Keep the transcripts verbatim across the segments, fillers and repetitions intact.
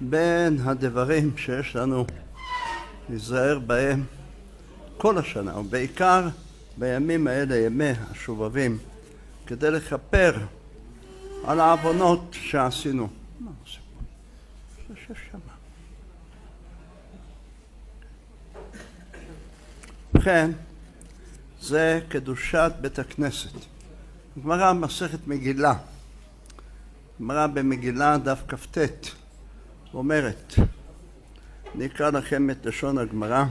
בין הדברים שיש לנו להיזהר בהם כל השנה, ובעיקר בימים האלה, ימי השובבים, כדי לכפר על העוונות שעשינו. מה עושה פה? זה ששמה. ובכן, זה קדושת בית הכנסת. גמרא מסכת מגילה. גמרא במגילה דף כ"ט אומרת, נקרא לכם את לשון הגמרא,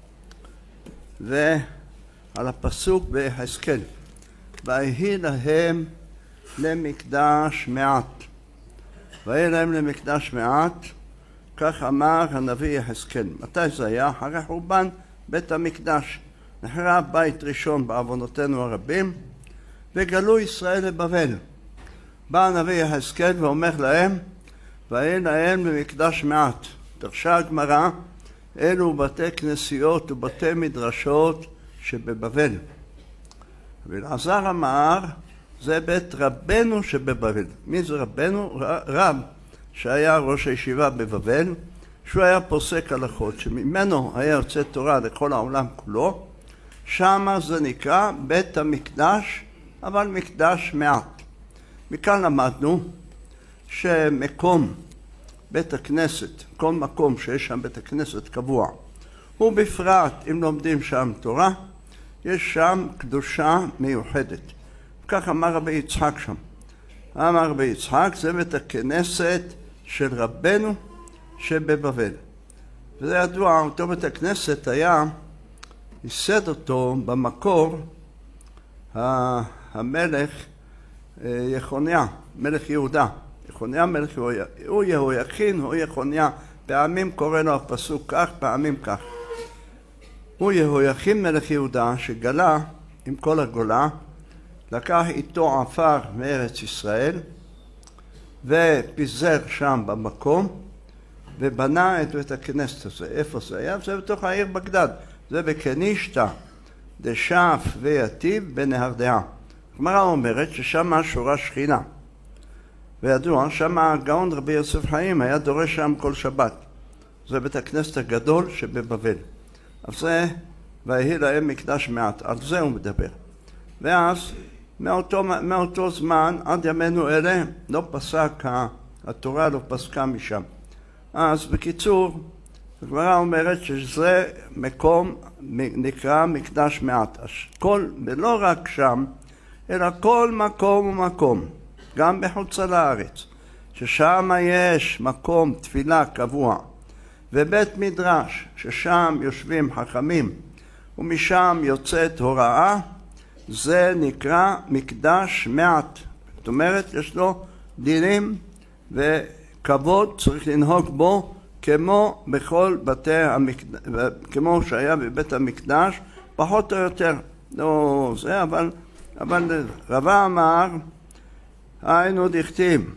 ועל הפסוק ביחזקאל, ויהי להם למקדש מעט. ויהי להם למקדש מעט, כך אמר הנביא יחזקאל. מתי זה היה? אחרי חורבן בית המקדש. נחרב בית ראשון בעוונותינו הרבים, וגלו ישראל לבבל. בא הנביא יחזקאל ואומר להם, ויהי להם למקדש מעט. דרשה הגמרא, אלו בתי כנסיות ובתי מדרשות שבבבל. ואלעזר אמר, זה בית רבנו שבבבל. מי זה רבנו? רב שהיה ראש הישיבה בבבל, שהוא היה פוסק הלכות, שממנו היה יוצא תורה לכל העולם כולו. שמה זה נקרא בית המקדש, אבל מקדש מעט. מכאן למדנו שמקום בית הכנסת, כל מקום שיש שם בית הכנסת קבוע, ובפרט אם לומדים שם תורה, יש שם קדושה מיוחדת. כך אמר רבי יצחק שם. אמר רבי יצחק, זה בית הכנסת של רבנו שבבבל. וזה ידוע, אותו בית הכנסת היה, ייסד אותו במקור המלך יחוניה, מלך יהודה. יחוניה מלך יהויה, הוא יהויכין, הוא יחוניה, פעמים קורא לו הפסוק כך, פעמים כך. הוא יהויכין מלך יהודה שגלה עם כל הגולה, לקח איתו עפר מארץ ישראל ופיזר שם במקום ובנה את בית הכנסת הזה. איפה זה היה? זה בתוך העיר בגדד, זה בקנישתא דשף ויתיב בנהרדעה. הגמרא אומרת ששם שורה שכינה, וידוע שם הגאון רבי יוסף חיים היה דורש שם כל שבת. זה בית הכנסת הגדול שבבבל. אז זה ויהי להם מקדש מעט, על זה הוא מדבר. ואז מאותו, מאותו זמן עד ימינו אלה לא פסק, התורה לא פסקה משם. אז בקיצור, הגמרא אומרת שזה מקום נקרא מקדש מעט. כל, ולא רק שם, אלא כל מקום ומקום, גם בחוץ לארץ, ששם יש מקום תפילה קבוע, ובית מדרש, ששם יושבים חכמים, ומשם יוצאת הוראה, זה נקרא מקדש מעט. זאת אומרת, יש לו דינים וכבוד, צריך לנהוג בו כמו בכל בתי המקדש, כמו שהיה בבית המקדש, פחות או יותר. לא זה, אבל, אבל רבא אמר, היינו דכתיב,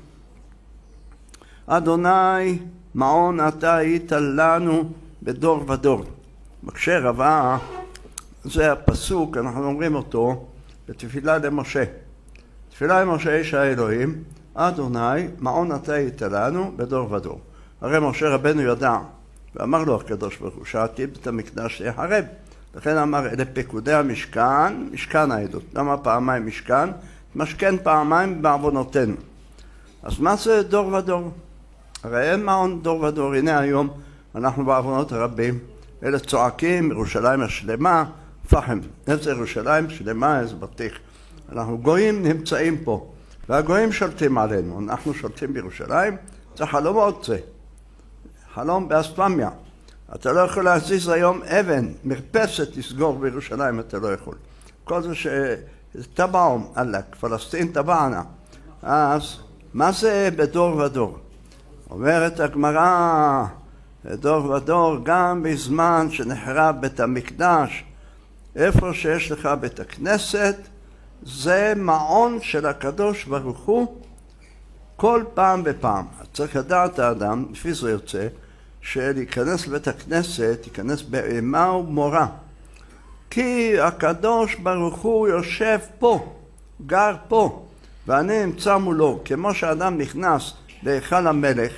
אדוני מעון אתה היית לנו בדור ודור. מקשה רבא, זה הפסוק, אנחנו אומרים אותו בתפילה למשה. תפילה למשה איש האלוהים, אדוני מעון אתה היית לנו בדור ודור. הרי משה רבנו ידע, ואמר לו הקדוש ברוך הוא, שעתיד את המקדש יחרב. לכן אמר, אלה פקודי המשכן, משכן העדות. למה פעמיים משכן? משכן פעמיים בעוונותינו. אז מה זה דור ודור? הרי אין מעון דור ודור. הנה היום אנחנו בעוונות הרבים. אלה צועקים, ירושלים השלמה, פחם. איזה ירושלים שלמה, איזה בטיח. אנחנו גויים נמצאים פה, והגויים שולטים עלינו. אנחנו שולטים בירושלים, זה חלומות זה. חלום באספמיה. אתה לא יכול להזיז היום אבן, מרפסת לסגור בירושלים, אתה לא יכול. כל זה שטבעום, אלק, פלסטין טבענה. אז מה זה בדור ודור? אומרת הגמרא, בדור ודור, גם בזמן שנחרב בית המקדש, איפה שיש לך בית הכנסת, זה מעון של הקדוש ברוך הוא כל פעם ופעם. צריך לדעת האדם, לפי זה יוצא, שלהיכנס לבית הכנסת, ייכנס באימה ומורה. כי הקדוש ברוך הוא יושב פה, גר פה, ואני אמצא מולו. כמו שאדם נכנס להיכל המלך,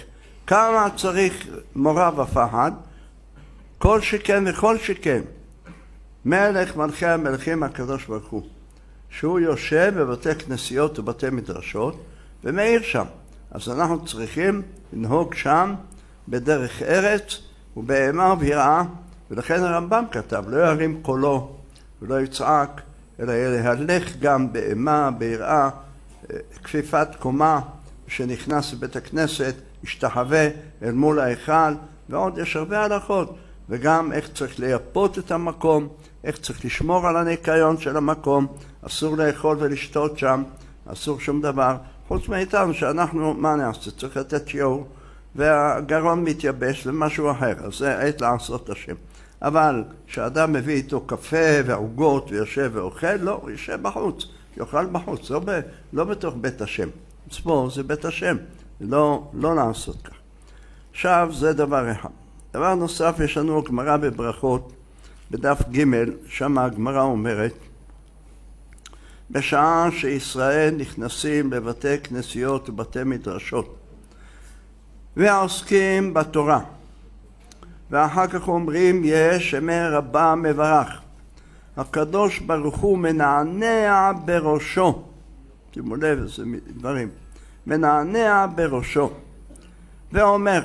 כמה צריך מורא ופחד, כל שכן וכל שכן. מלך מלכי המלכים הקדוש ברוך הוא, שהוא יושב בבתי כנסיות ובתי מדרשות ומאיר שם. אז אנחנו צריכים לנהוג שם בדרך ארץ ובאימה וביראה, ולכן הרמב"ם כתב, לא ירים קולו ולא יצעק, אלא יהלך גם באימה, ביראה, כפיפת קומה, שנכנס לבית הכנסת, ישתחווה אל מול ההיכל, ועוד יש הרבה הלכות, וגם איך צריך לייפות את המקום, איך צריך לשמור על הניקיון של המקום, אסור לאכול ולשתות שם, אסור שום דבר, חוץ מאיתנו שאנחנו, מה נעשה? צריך לתת שיעור, והגרון מתייבש למשהו אחר, אז זה עת לעשות השם. אבל כשאדם מביא איתו קפה ועוגות ויושב ואוכל, לא, הוא יושב בחוץ, יאכל בחוץ, לא, ב, לא בתוך בית השם. אז פה זה בית השם, לא, לא לעשות כך. עכשיו זה דבר אחד. דבר נוסף, יש לנו גמרא בברכות, בדף ג', שם הגמרא אומרת, בשעה שישראל נכנסים לבתי כנסיות ובתי מדרשות, ועוסקים בתורה, ואחר כך אומרים, יש שמי רבה מברך, הקדוש ברוך הוא מנענע בראשו, שימו לב איזה דברים, מנענע בראשו, ואומר,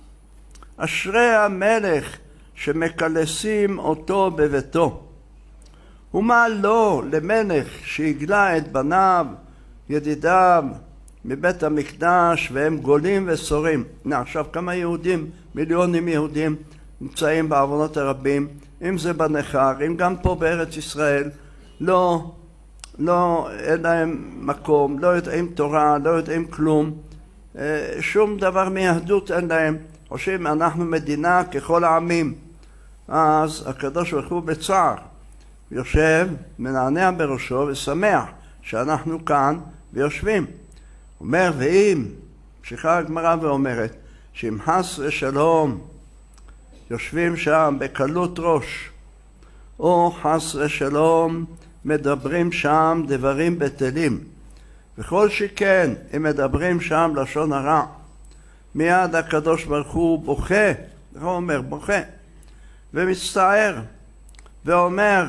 אשרי המלך שמקלסים אותו בביתו, ומה לא למלך שהגלה את בניו, ידידיו, מבית המקדש, והם גולים וסורים. הנה עכשיו כמה יהודים, מיליונים יהודים, נמצאים בעוונות הרבים, אם זה בנכר, אם גם פה בארץ ישראל, לא, לא, אין להם מקום, לא יודעים תורה, לא יודעים כלום, שום דבר מיהדות אין להם, חושבים אנחנו מדינה ככל העמים. אז הקדוש ברוך הוא בצער יושב, מנענע בראשו ושמח שאנחנו כאן ויושבים. אומר, ואם, ממשיכה הגמרא ואומרת, שאם חס ושלום יושבים שם בקלות ראש, או חס ושלום מדברים שם דברים בטלים, וכל שכן הם מדברים שם לשון הרע, מיד הקדוש ברוך הוא בוכה, הוא אומר בוכה, ומצטער, ואומר,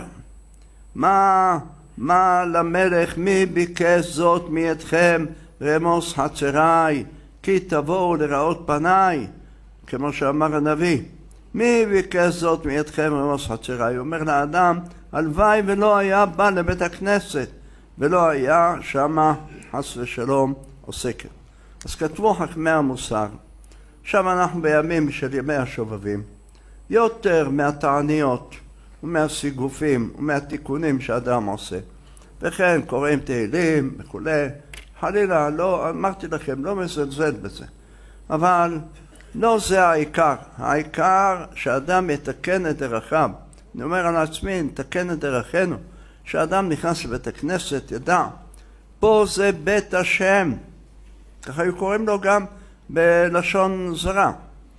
מה, מה למלך, מי ביקש זאת מידכם, רמוס חצריי, כי תבואו לראות פניי, כמו שאמר הנביא. מי ביקש זאת מידכם רמוס חצריי? הוא אומר לאדם, הלוואי ולא היה בא לבית הכנסת, ולא היה שמה חס ושלום עוסקת. אז כתבו חכמי המוסר, עכשיו אנחנו בימים של ימי השובבים, יותר מהתעניות ומהסיגופים ומהתיקונים שאדם עושה. וכן קוראים תהילים וכולי, חלילה, לא, אמרתי לכם, לא מזלזל בזה. אבל לא זה העיקר. העיקר שאדם יתקן את דרכיו. אני אומר על עצמי, נתקן את דרכינו. שאדם נכנס לבית הכנסת, ידע, פה זה בית השם. ככה היו קוראים לו גם בלשון זרה.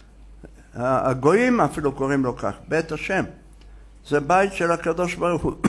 הגויים אפילו קוראים לו כך, בית השם. זה בית של הקדוש ברוך הוא.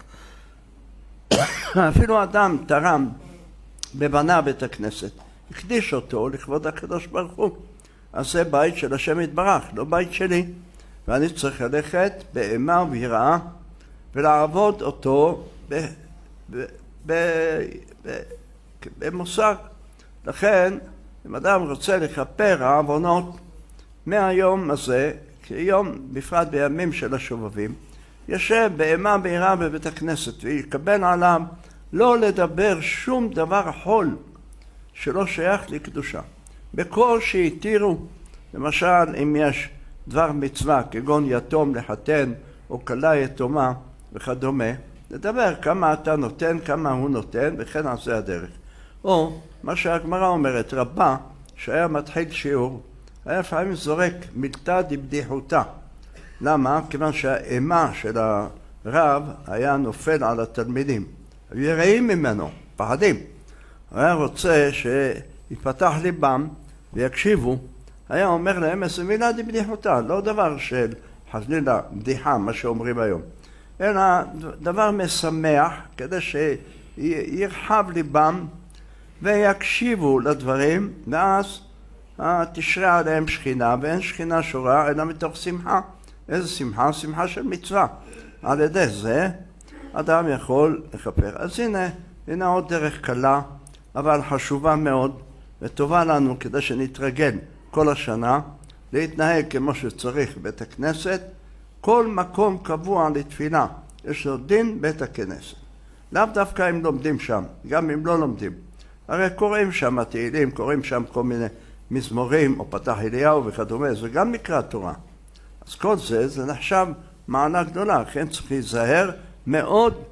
אפילו אדם תרם בבנה בית הכנסת, הקדיש אותו לכבוד הקדוש ברוך הוא. אז זה בית של השם יתברך, לא בית שלי. ואני צריך ללכת באימה וביראה ולעבוד אותו ב, ב, ב, ב, במוסר. לכן, אם אדם רוצה לכפר העוונות מהיום הזה, כיום בפרט בימים של השובבים, ישב באימה וביראה בבית הכנסת ויקבל עליו לא לדבר שום דבר חול שלא שייך לקדושה. בכל שהתירו, למשל אם יש דבר מצווה כגון יתום לחתן או כלה יתומה וכדומה, לדבר כמה אתה נותן, כמה הוא נותן, וכן על זה הדרך. או מה שהגמרא אומרת, רבה שהיה מתחיל שיעור, היה לפעמים זורק מילתא דבדיחותא. למה? כיוון שהאימה של הרב היה נופל על התלמידים. היו יראים ממנו, פחדים. הוא היה רוצה שיפתח ליבם ויקשיבו. היה אומר להם איזה מילה דבדיחותא, לא דבר של חלילה בדיחה, מה שאומרים היום, אלא דבר משמח כדי שירחב ליבם ויקשיבו לדברים, ואז תשרה עליהם שכינה, ואין שכינה שורה אלא מתוך שמחה. איזה שמחה? שמחה של מצווה. על ידי זה אדם יכול לכפר. אז הנה, הנה עוד דרך קלה, אבל חשובה מאוד, וטובה לנו כדי שנתרגל כל השנה, להתנהג כמו שצריך בית הכנסת, כל מקום קבוע לתפילה, יש לו דין בית הכנסת. לאו דווקא אם לומדים שם, גם אם לא לומדים. הרי קוראים שם תהילים, קוראים שם כל מיני מזמורים, או פתח אליהו וכדומה, זה גם מקרא תורה. אז כל זה, זה נחשב מעלה גדולה, כן צריך להיזהר מאוד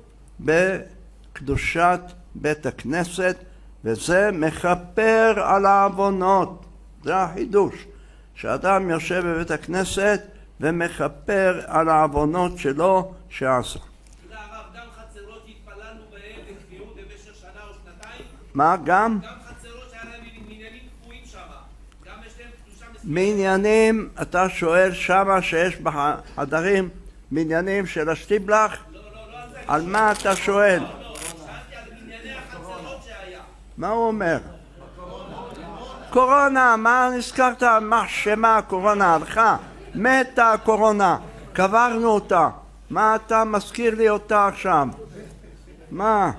בקדושת בית הכנסת, וזה מכפר על העוונות. זה החידוש, שאדם יושב בבית הכנסת ומכפר על העוונות שלו שעשה. תודה הרב, גם חצרות שהתפללנו בהם בקביעות במשך שנה או שנתיים? מה גם? גם חצרות שהיה להם מניינים קבועים שם, גם יש להם קדושה מסוימת? מניינים, אתה שואל שמה שיש בחדרים מניינים של השטיבלח? לא, לא, לא על זה. על מה אתה שואל? לא, לא, שאלתי על מנייני החצרות שהיה. מה הוא אומר? קורונה, מה נזכרת? מה שמה הקורונה הלכה? מתה הקורונה, קברנו אותה. מה אתה מזכיר לי אותה עכשיו? מה?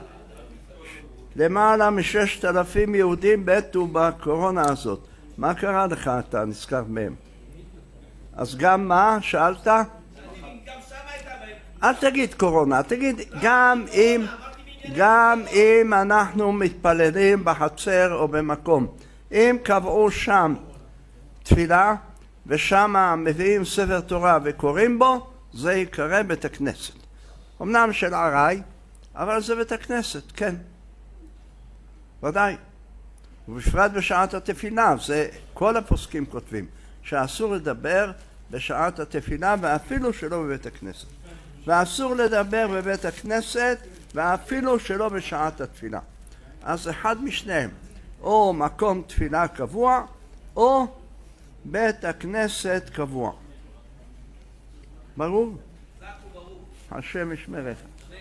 למעלה מששת אלפים יהודים מתו בקורונה הזאת. מה קרה לך אתה נזכר מהם? אז גם מה? שאלת? גם שם הייתה בהם. אל תגיד קורונה, תגיד גם אם, גם אם אנחנו מתפללים בחצר או במקום. אם קבעו שם תפילה ושם מביאים ספר תורה וקוראים בו, זה יקרא בית הכנסת. אמנם של ערי, אבל זה בית הכנסת, כן. ודאי. ובפרט בשעת התפילה, זה כל הפוסקים כותבים, שאסור לדבר בשעת התפילה ואפילו שלא בבית הכנסת. ואסור לדבר בבית הכנסת ואפילו שלא בשעת התפילה. אז אחד משניהם, או מקום תפילה קבוע, או בית הכנסת קבוע. ברור? השם ישמרך.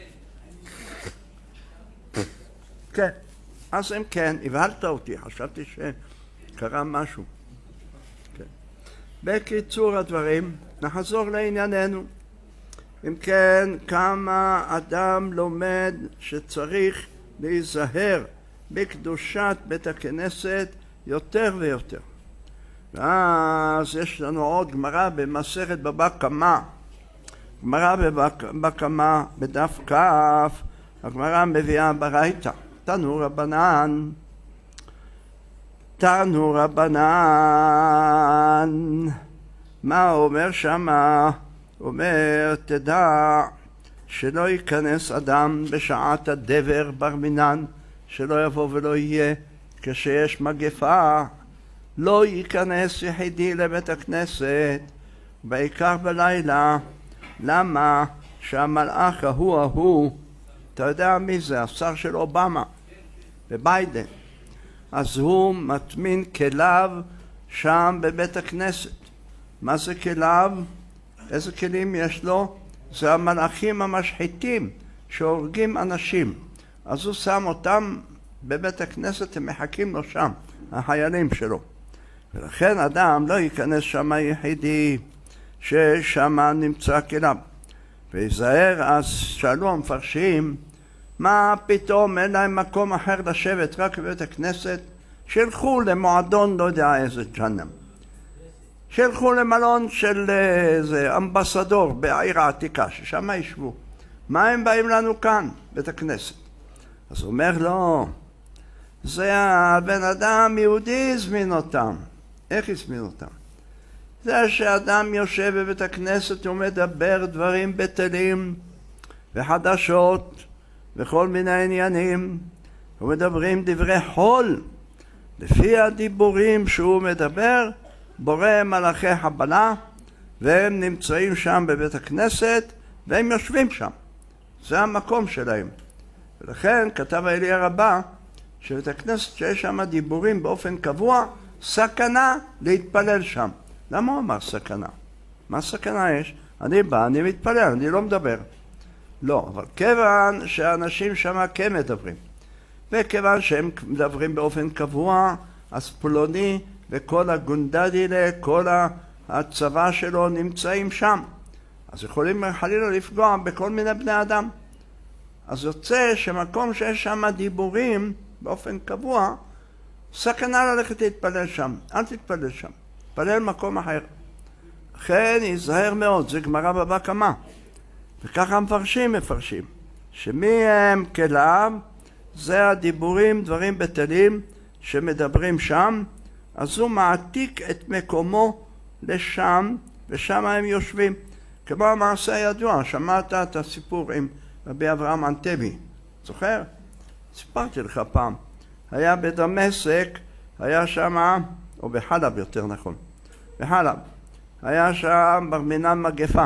כן. אז אם כן, הבהלת אותי, חשבתי שקרה משהו. כן. בקיצור הדברים, נחזור לענייננו. אם כן, כמה אדם לומד שצריך להיזהר בקדושת בית הכנסת יותר ויותר. ואז יש לנו עוד גמרא במסכת בבא קמא. גמרא בבא קמא בדף כ', הגמרא מביאה ברייתא. תנו רבנן, תנו רבנן. מה אומר שמה? אומר, תדע שלא ייכנס אדם בשעת הדבר בר מינן, שלא יבוא ולא יהיה כשיש מגפה, לא ייכנס יחידי לבית הכנסת, בעיקר בלילה. למה? שהמלאך ההוא ההוא, אתה יודע מי זה? השר של אובמה בביידן. אז הוא מטמין כליו שם בבית הכנסת. מה זה כליו? איזה כלים יש לו? זה המלאכים המשחיתים שהורגים אנשים. אז הוא שם אותם בבית הכנסת, הם מחכים לו שם, החיילים שלו. ולכן אדם לא ייכנס שם יחידי ששם נמצא כליו. ויזהר, אז שאלו המפרשים, מה פתאום אין להם מקום אחר לשבת רק בבית הכנסת? שילכו למועדון לא יודע איזה ג'נם. שילכו למלון של איזה אמבסדור בעיר העתיקה, ששם ישבו. מה הם באים לנו כאן? בית הכנסת. אז הוא אומר לו, זה הבן אדם יהודי הזמין אותם. איך הזמין אותם? זה שאדם יושב בבית הכנסת ומדבר דברים בטלים וחדשות וכל מיני עניינים, ומדברים דברי חול. לפי הדיבורים שהוא מדבר, בורא מלאכי חבלה, והם נמצאים שם בבית הכנסת והם יושבים שם. זה המקום שלהם. ולכן כתב האלי הרבה שבית הכנסת שיש שם דיבורים באופן קבוע, סכנה להתפלל שם. למה הוא אמר סכנה? מה סכנה יש? אני בא, אני מתפלל, אני לא מדבר. לא, אבל כיוון שאנשים שם כן מדברים, וכיוון שהם מדברים באופן קבוע, אז פלוני וכל הגונדדילה, כל הצבא שלו נמצאים שם. אז יכולים חלילה לפגוע בכל מיני בני אדם. אז יוצא שמקום שיש שם דיבורים באופן קבוע, סכנה ללכת להתפלל שם. אל תתפלל שם, תתפלל מקום אחר. לכן ייזהר מאוד, זה גמרא בבא קמא. וככה המפרשים מפרשים, שמי הם כליו, זה הדיבורים, דברים בטלים שמדברים שם, אז הוא מעתיק את מקומו לשם, ושם הם יושבים. כמו המעשה הידוע, שמעת את הסיפור עם רבי אברהם אנטבי, זוכר? סיפרתי לך פעם, היה בדמשק, היה שם, או בחלב יותר נכון, בחלב, היה שם ברמינן מגפה,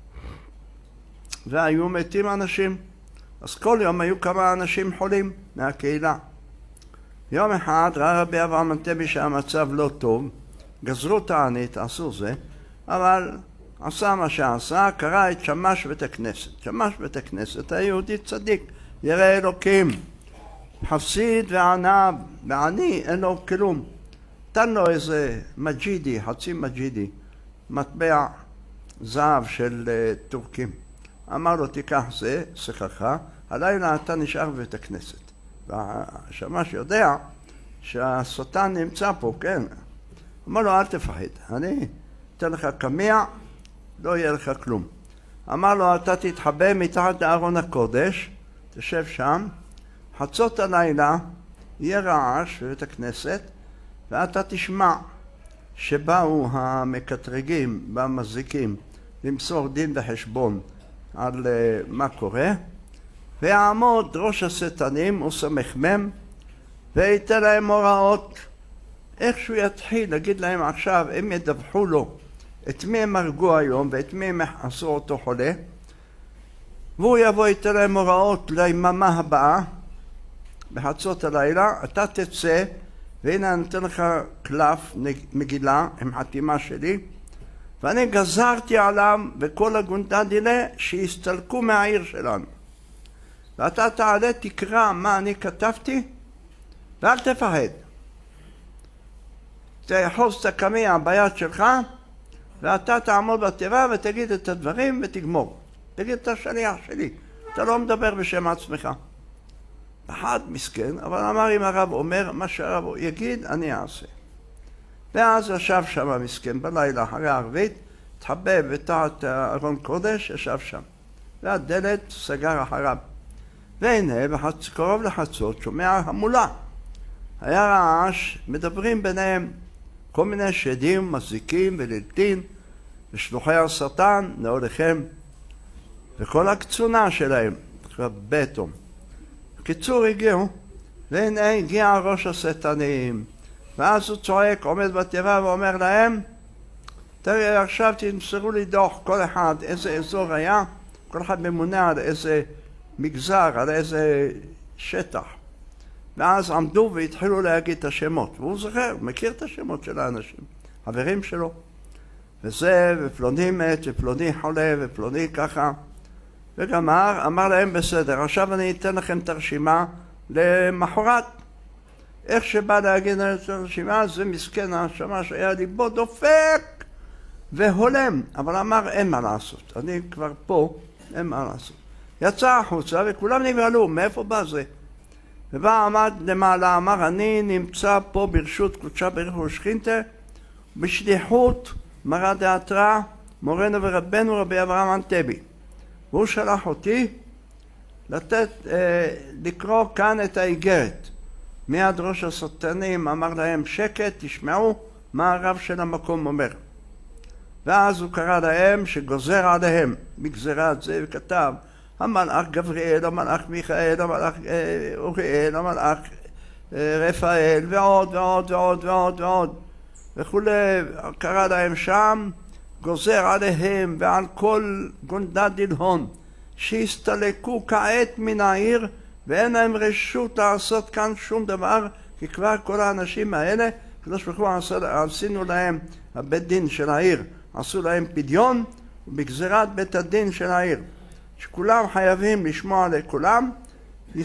והיו מתים אנשים, אז כל יום היו כמה אנשים חולים מהקהילה. יום אחד ראה רבי אברהם אנטבי שהמצב לא טוב, גזרו תענית, עשו זה, אבל עשה מה שעשה, קרא את שמש בית הכנסת. שמש בית הכנסת, היהודי צדיק, ירא אלוקים, חסיד וענב, ועני אין לו כלום. תן לו איזה מג'ידי, חצי מג'ידי, מטבע זהב של uh, טורקים. אמר לו, תיקח זה, שכחה, הלילה אתה נשאר בבית הכנסת. והשמש יודע שהשטן נמצא פה, כן. אמר לו, אל תפחד, אני אתן לך קמיע, לא יהיה לך כלום. אמר לו, אתה תתחבא מתחת לארון הקודש, תשב שם, חצות הלילה, יהיה רעש בבית הכנסת, ואתה תשמע שבאו המקטרגים והמזיקים למסור דין וחשבון על uh, מה קורה, ויעמוד ראש השטנים וסמ"ם וייתן להם הוראות. איך שהוא יתחיל להגיד להם עכשיו, הם ידווחו לו את מי הם הרגו היום ואת מי הם עשו אותו חולה, והוא יבוא ייתן להם הוראות ליממה הבאה בחצות הלילה, אתה תצא והנה אני נותן לך קלף מגילה עם חתימה שלי, ואני גזרתי עליו וכל הגונדדילה שיסתלקו מהעיר שלנו, ואתה תעלה תקרא מה אני כתבתי ואל תפחד, תאחוז את הקמיע ביד שלך ואתה תעמוד בתיבה ותגיד את הדברים ותגמור. תגיד את השליח שלי, אתה לא מדבר בשם עצמך. אחד מסכן, אבל אמר אם הרב אומר מה שהרב יגיד אני אעשה. ואז ישב שם המסכן בלילה אחרי הערבית, התחבא בתחת ארון קודש, ישב שם, והדלת סגר אחריו. והנה קרוב לחצות שומע המולה, היה רעש, מדברים ביניהם כל מיני שדים, מזיקים ולילטין ושלוחי השטן נעוליכם וכל הקצונה שלהם, בטום. בקיצור הגיעו, והנה הגיע ראש השטנים, ואז הוא צועק, עומד בתיבה ואומר להם, תראה עכשיו תמסרו לי דוח כל אחד איזה אזור היה, כל אחד ממונה על איזה מגזר, על איזה שטח. ואז עמדו והתחילו להגיד את השמות, והוא זוכר, מכיר את השמות של האנשים, חברים שלו, וזה, ופלוני מת, ופלוני חולה, ופלוני ככה, וגמר, אמר להם בסדר, עכשיו אני אתן לכם את הרשימה למחרת. איך שבא להגיד את הרשימה, זה מסכן השמה שהיה ליבו דופק והולם, אבל אמר אין מה לעשות, אני כבר פה, אין מה לעשות. יצא החוצה וכולם נגרלו, מאיפה בא זה? ובא עמד למעלה, אמר אני נמצא פה ברשות קודשה בריך ושכינתה, בשליחות מרא דאתרא, מורנו ורבנו רבי אברהם אנטבי. והוא שלח אותי לתת, אה, לקרוא כאן את האיגרת. מיד ראש השטנים אמר להם שקט, תשמעו מה הרב של המקום אומר. ואז הוא קרא להם שגוזר עליהם בגזירת זה וכתב המלאך גבריאל, המלאך מיכאל, המלאך אה, אוריאל, המלאך אה, רפאל ועוד ועוד ועוד ועוד ועוד וכולי. קרא להם שם גוזר עליהם ועל כל גונדדיל הון שיסתלקו כעת מן העיר ואין להם רשות לעשות כאן שום דבר, כי כבר כל האנשים האלה הקדוש ברוך הוא עשינו להם, הבית דין של העיר עשו להם פדיון בגזירת בית הדין של העיר שכולם חייבים לשמוע לכולם,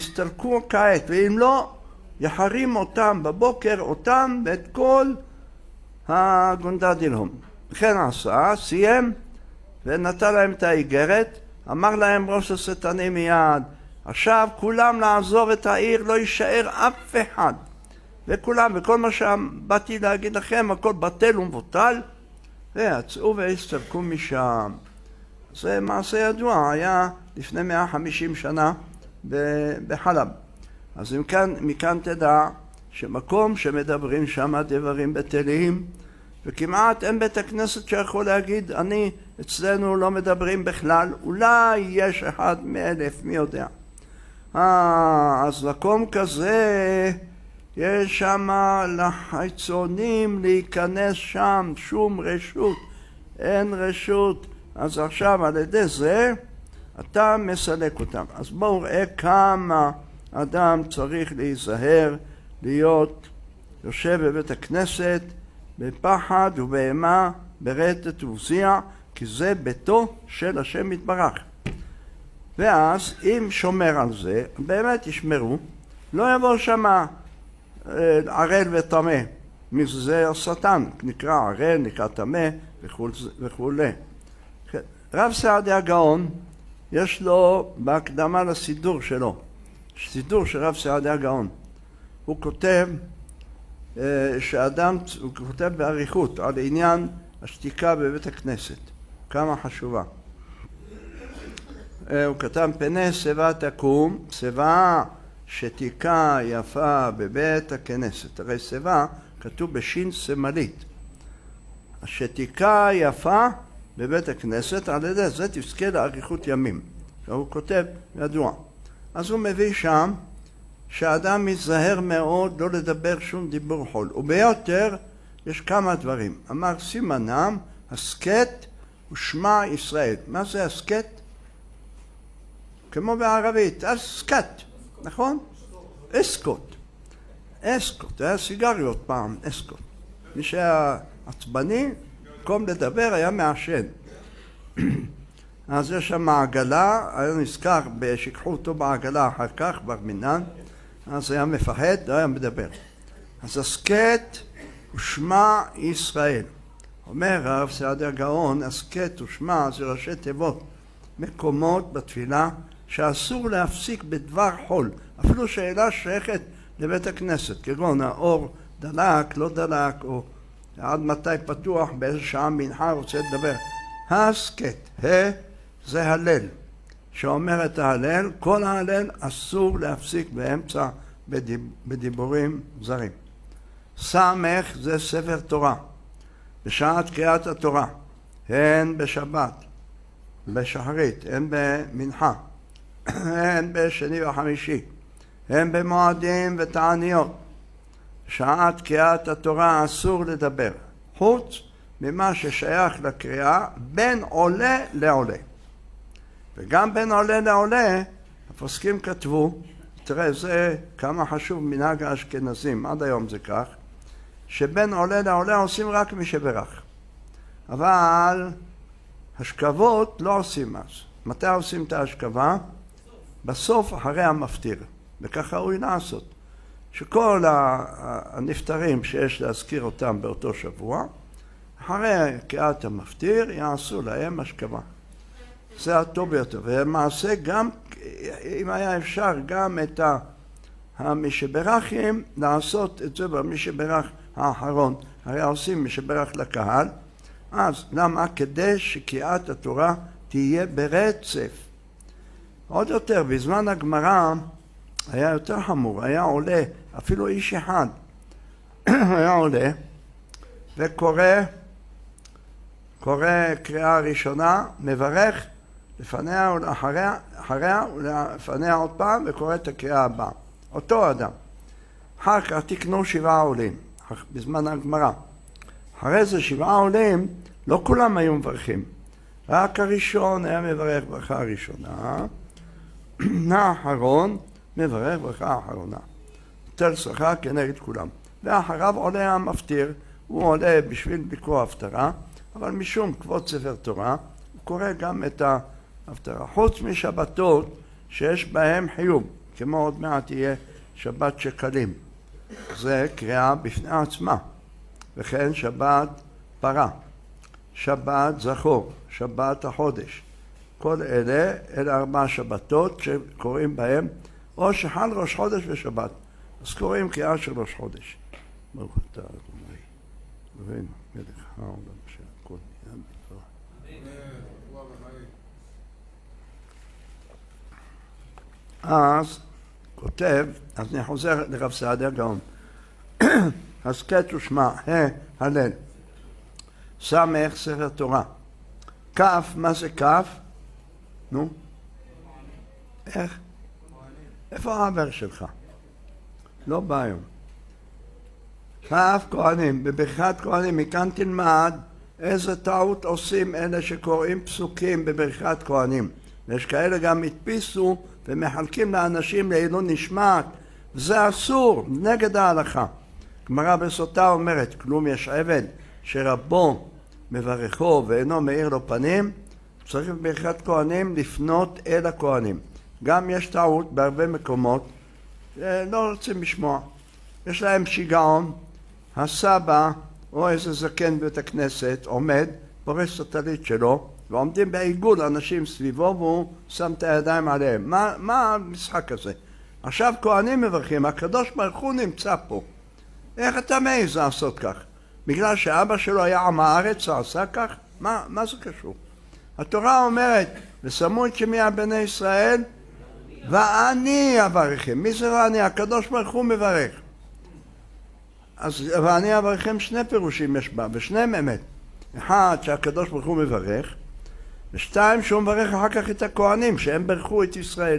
יסתלקו כעת, ואם לא יחרים אותם בבוקר אותם ואת כל הגונדד ילהום. וכן עשה, סיים ונתן להם את האיגרת, אמר להם ראש השטנים מיד, עכשיו כולם לעזוב את העיר, לא יישאר אף אחד. וכולם, וכל מה שבאתי להגיד לכם, הכל בטל ומבוטל, ויצאו והסתלקו משם. זה מעשה ידוע, היה לפני מאה וחמישים שנה בחלב. אז מכאן, מכאן תדע שמקום שמדברים שם דברים בטלים, וכמעט אין בית הכנסת שיכול להגיד, אני, אצלנו לא מדברים בכלל, אולי יש אחד מאלף, מי יודע. אה, אז מקום כזה, יש שם לחיצונים להיכנס שם, שום רשות, אין רשות. אז עכשיו על ידי זה, אתה מסלק אותם. אז בואו ראה כמה אדם צריך להיזהר, להיות יושב בבית הכנסת, בפחד ובאימה, ברטט ובזיע, כי זה ביתו של השם יתברך. ואז אם שומר על זה, באמת ישמרו, לא יבוא שמה ערל וטמא, מזה השטן, נקרא ערל, נקרא טמא וכו'. רב סעדיה גאון, יש לו בהקדמה לסידור שלו, סידור של רב סעדיה גאון. הוא כותב שאדם, הוא כותב בעריכות על עניין השתיקה בבית הכנסת, כמה חשובה. הוא כתב פני שיבה תקום, שיבה שתיקה יפה בבית הכנסת. הרי שיבה כתוב בשין סמלית. השתיקה יפה בבית הכנסת, על ידי זה תזכה לאריכות ימים. הוא כותב ידוע. אז הוא מביא שם שהאדם יזהר מאוד לא לדבר שום דיבור חול. וביותר יש כמה דברים. אמר סימנם, הסקט ושמע ישראל. מה זה הסקט? כמו בערבית, הסקט, נכון? אסקוט. אסקוט, היה סיגריות פעם, אסקוט. מי שהיה עצבני, במקום לדבר היה מעשן. אז יש שם העגלה, היה נזכר שיקחו אותו בעגלה אחר כך, בר מינן, אז היה מפחד, לא היה מדבר. אז הסקט ושמע ישראל. אומר הרב סעדיה גאון, הסקט ושמע זה ראשי תיבות, מקומות בתפילה שאסור להפסיק בדבר חול, אפילו שאלה שייכת לבית הכנסת, כגון האור דלק, לא דלק, או עד מתי פתוח, באיזה שעה מנחה רוצה לדבר. הסקט, ה זה הלל, שאומר את ההלל, כל ההלל אסור להפסיק באמצע בדיב, בדיבורים זרים. סמך זה ספר תורה, בשעת קריאת התורה, הן בשבת, בשחרית, הן במנחה, הן בשני וחמישי, הן במועדים ותעניות. שעת קריאת התורה אסור לדבר, חוץ ממה ששייך לקריאה בין עולה לעולה. וגם בין עולה לעולה, הפוסקים כתבו, תראה זה כמה חשוב מנהג האשכנזים, עד היום זה כך, שבין עולה לעולה עושים רק מי שברך. אבל השכבות לא עושים אז. מתי עושים את ההשכבה? בסוף אחרי המפטיר. וככה ראוי לעשות. שכל הנפטרים שיש להזכיר אותם באותו שבוע, אחרי קריאת המפטיר יעשו להם השכבה. זה הטוב ביותר. ולמעשה גם, אם היה אפשר גם את המשברחים, לעשות את זה במשברך האחרון. הרי עושים משברך לקהל. אז למה? כדי שקריאת התורה תהיה ברצף. עוד יותר, בזמן הגמרא היה יותר חמור, היה עולה, אפילו איש אחד, היה עולה וקורא, קורא קריאה ראשונה, מברך לפניה ולאחריה, אחריה ולפניה עוד פעם, וקורא את הקריאה הבאה. אותו אדם. אחר כך תקנו שבעה עולים, בזמן הגמרא. אחרי זה שבעה עולים, לא כולם היו מברכים. רק הראשון היה מברך ברכה הראשונה, האחרון מברך ברכה האחרונה. תל שכר כנגד כולם. ואחריו עולה המפטיר, הוא עולה בשביל לקרוא הפטרה, אבל משום כבוד ספר תורה, הוא קורא גם את ההפטרה. חוץ משבתות שיש בהם חיוב, כמו עוד מעט יהיה שבת שקלים. זה קריאה בפני עצמה. וכן שבת פרה, שבת זכור, שבת החודש. כל אלה, אלה ארבע שבתות שקוראים בהם, או שחל ראש חודש ושבת. אז קוראים קריאה של ראש חודש. ברוך אתה אדוני, אלוהינו מלך העולם שהכל נהיה בדברו. אז כותב, אז אני חוזר לרב סעדיה גאון. הסכת ושמע, ה' הלל, סמך ספר תורה, כף, מה זה כף? נו? איך? איפה העבר שלך? לא בא היום. כף כהנים, בברכת כהנים, מכאן תלמד איזה טעות עושים אלה שקוראים פסוקים בברכת כהנים. ויש כאלה גם הדפיסו ומחלקים לאנשים לעילוי נשמת. זה אסור, נגד ההלכה. גמרא בסוטה אומרת, כלום יש עבד שרבו מברכו ואינו מאיר לו פנים, צריך בברכת כהנים לפנות אל הכהנים. גם יש טעות בהרבה מקומות, לא רוצים לשמוע. יש להם שיגעון, הסבא או איזה זקן בבית הכנסת עומד, פורס את הטלית שלו, ועומדים בעיגול אנשים סביבו והוא שם את הידיים עליהם. מה, מה המשחק הזה? עכשיו כהנים מברכים, הקדוש ברוך הוא נמצא פה. איך אתה מעז לעשות כך? בגלל שאבא שלו היה עם הארץ, הוא עשה כך? מה, מה זה קשור? התורה אומרת, ושמו את שמי על בני ישראל, ואני אברכם. מי זה ואני? הקדוש ברוך הוא מברך. אז ואני אברכם שני פירושים יש בה, ושניהם אמת. אחד, שהקדוש ברוך הוא מברך, ושתיים, שהוא מברך אחר כך את הכהנים, שהם ברכו את ישראל.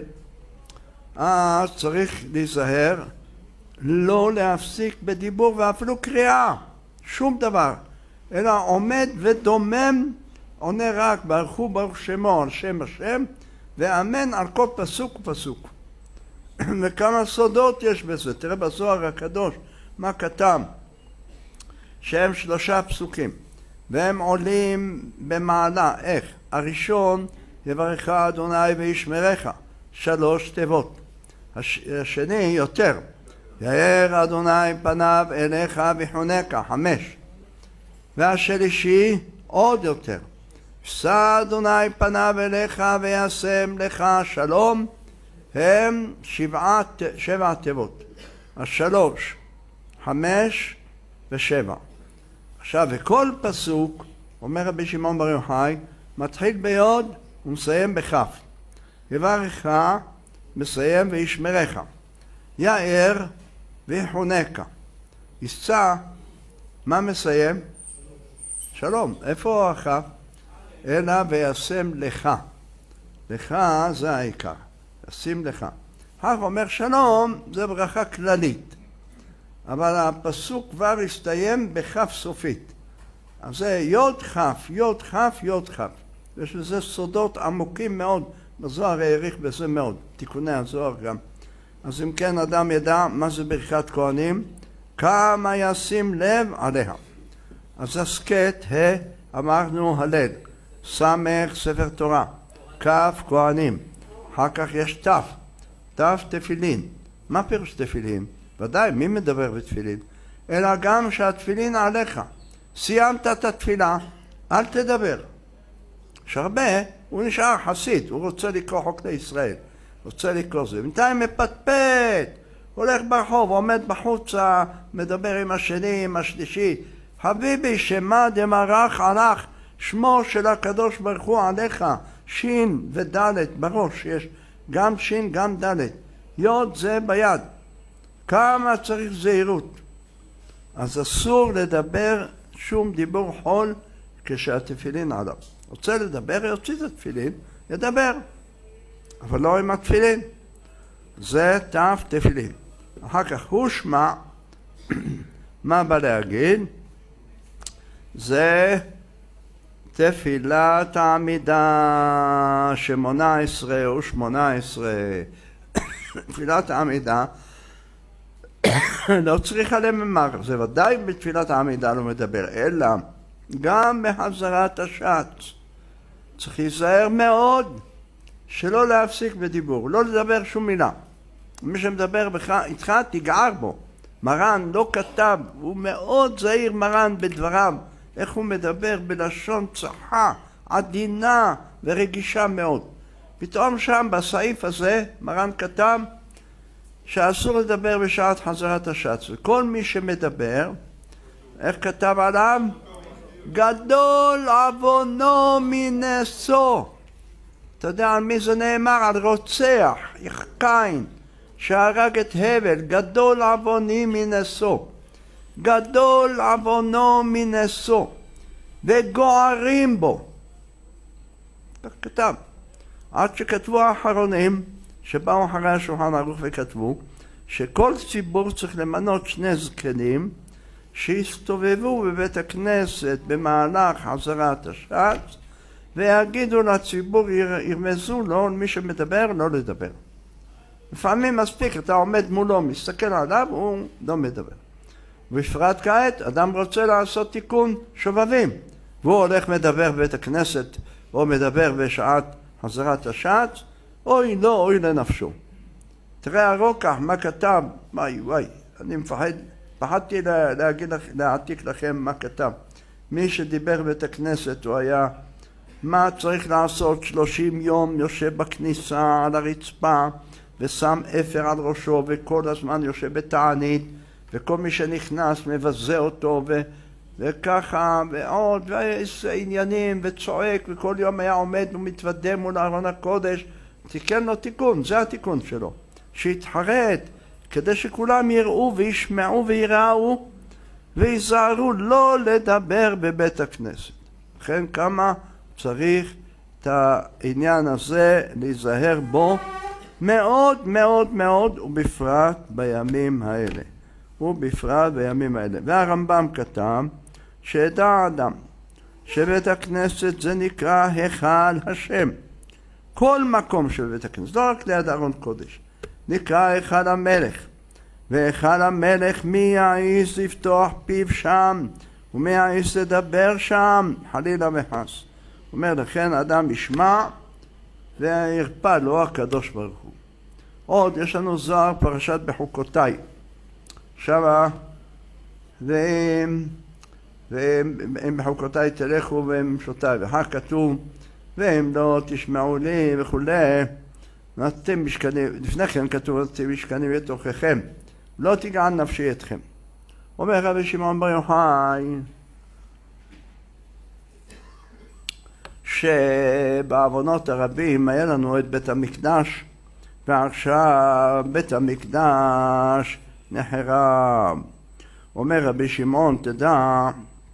אז צריך להיזהר, לא להפסיק בדיבור ואפילו קריאה, שום דבר, אלא עומד ודומם, עונה רק ברכו ברוך שמו על שם השם, ואמן על כל פסוק ופסוק. וכמה סודות יש בזה, תראה בזוהר הקדוש, מה כתב, שהם שלושה פסוקים, והם עולים במעלה, איך? הראשון, יברך אדוני וישמרך, שלוש תיבות. הש... השני יותר, יאר אדוני פניו אליך ויחונקה, חמש. והשלישי עוד יותר, שא אדוני פניו אליך וישם לך שלום, הם שבעה, שבע תיבות. השלוש, חמש ושבע. עכשיו, וכל פסוק, אומר רבי שמעון בר יוחאי, מתחיל ביוד ומסיים בכף. יברכך, מסיים וישמרך. יאר ויחונקה. ישא, מה מסיים? שלום. איפה הכף? אלא וישם לך. לך זה העיקר. ישים לך. כך אומר שלום, זה ברכה כללית. אבל הפסוק כבר הסתיים בכף סופית. אז זה יוד כף, יוד כף, יוד כף. יש לזה סודות עמוקים מאוד. בזוהר העריך בזה מאוד. תיקוני הזוהר גם. אז אם כן אדם ידע מה זה ברכת כהנים, כמה ישים לב עליה. אז הסקט, ה, אמרנו הלל, סמך ספר תורה, כף כהנים, אחר כך יש תף, תף תפילין. מה פירוש תפילין? ודאי, מי מדבר בתפילין? אלא גם שהתפילין עליך. סיימת את התפילה, אל תדבר. יש הרבה, הוא נשאר חסיד, הוא רוצה לקרוא חוק לישראל, רוצה לקרוא זה. בינתיים מפטפט, הולך ברחוב, עומד בחוצה, מדבר עם השני, עם השלישי. חביבי, שמה דמרח עלך, שמו של הקדוש ברוך הוא עליך, שין ודלת בראש, יש גם שין גם דלת. יוד זה ביד. כמה צריך זהירות. אז אסור לדבר שום דיבור חול כשהתפילין עליו. רוצה לדבר, יוציא את התפילין, ידבר. אבל לא עם התפילין. זה תף תפילין. אחר כך הוא שמע, מה בא להגיד? זה תפילת העמידה שמונה עשרה או שמונה עשרה. תפילת העמידה לא צריכה לממר, זה ודאי בתפילת העמידה לא מדבר, אלא גם בחזרת השץ. צריך להיזהר מאוד שלא להפסיק בדיבור, לא לדבר שום מילה. מי שמדבר בך, איתך תגער בו. מרן לא כתב, הוא מאוד זהיר מרן בדבריו, איך הוא מדבר בלשון צחה, עדינה ורגישה מאוד. פתאום שם בסעיף הזה מרן כתב שאסור לדבר בשעת חזרת השץ, וכל מי שמדבר, איך כתב עליו? גדול עוונו מנשוא. אתה יודע על מי זה נאמר? על רוצח, קין, שהרג את הבל. גדול עווני מנשוא, גדול עוונו מנשוא, וגוערים בו. כך כתב. עד שכתבו האחרונים שבאו אחרי השולחן ערוך וכתבו שכל ציבור צריך למנות שני זקנים שיסתובבו בבית הכנסת במהלך חזרת השץ ויגידו לציבור, ירמזו לו, מי שמדבר לא לדבר. לפעמים מספיק, אתה עומד מולו, מסתכל עליו, הוא לא מדבר. בפרט כעת, אדם רוצה לעשות תיקון שובבים, והוא הולך מדבר בבית הכנסת או מדבר בשעת חזרת השץ, אוי לא, אוי לנפשו. תראה הרוקח, מה כתב, וואי וואי, אני מפחד, פחדתי להגיד, להעתיק לכם מה כתב. מי שדיבר בבית הכנסת הוא היה, מה צריך לעשות? שלושים יום יושב בכניסה על הרצפה ושם אפר על ראשו וכל הזמן יושב בתענית וכל מי שנכנס מבזה אותו ו... וככה ועוד ועשה עניינים וצועק וכל יום היה עומד ומתוודה מול ארון הקודש. תיקן לו תיקון, זה התיקון שלו, שיתחרט כדי שכולם יראו וישמעו ויראו ויזהרו לא לדבר בבית הכנסת. לכן כמה צריך את העניין הזה להיזהר בו מאוד מאוד מאוד, ובפרט בימים האלה, ובפרט בימים האלה. והרמב"ם כתב שידע אדם שבית הכנסת זה נקרא היכל השם. כל מקום של בית הכנסת, לא רק ליד ארון קודש, נקרא היכל המלך. והיכל המלך, מי יעז לפתוח פיו שם ומי יעז לדבר שם, חלילה וחס. אומר לכן אדם ישמע וירפא לו הקדוש ברוך הוא. עוד יש לנו זוהר פרשת בחוקותיי שמה, והם, והם בחוקותיי תלכו והם שותיי, ואחר כתוב והם לא תשמעו לי וכולי. ואתם משכנים, לפני כן כתוב אתם משכנים בתוככם, לא תגעל נפשי אתכם. אומר רבי שמעון בר יוחאי שבעוונות הרבים היה לנו את בית המקדש, ועכשיו בית המקדש נחרב. אומר רבי שמעון, תדע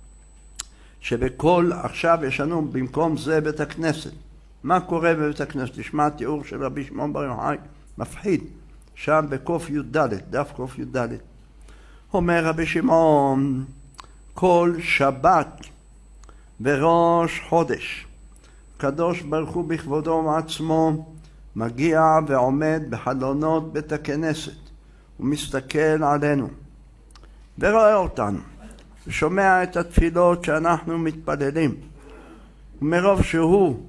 שבכל, עכשיו יש לנו במקום זה בית הכנסת. מה קורה בבית הכנסת? תשמע תיאור של רבי שמעון בר יוחאי, מפחיד, שם בקוף י"ד, דף קוף י"ד. אומר רבי שמעון, כל שבת בראש חודש קדוש ברוך הוא בכבודו ומעצמו מגיע ועומד בחלונות בית הכנסת ומסתכל עלינו ורואה אותנו ושומע את התפילות שאנחנו מתפללים, ומרוב שהוא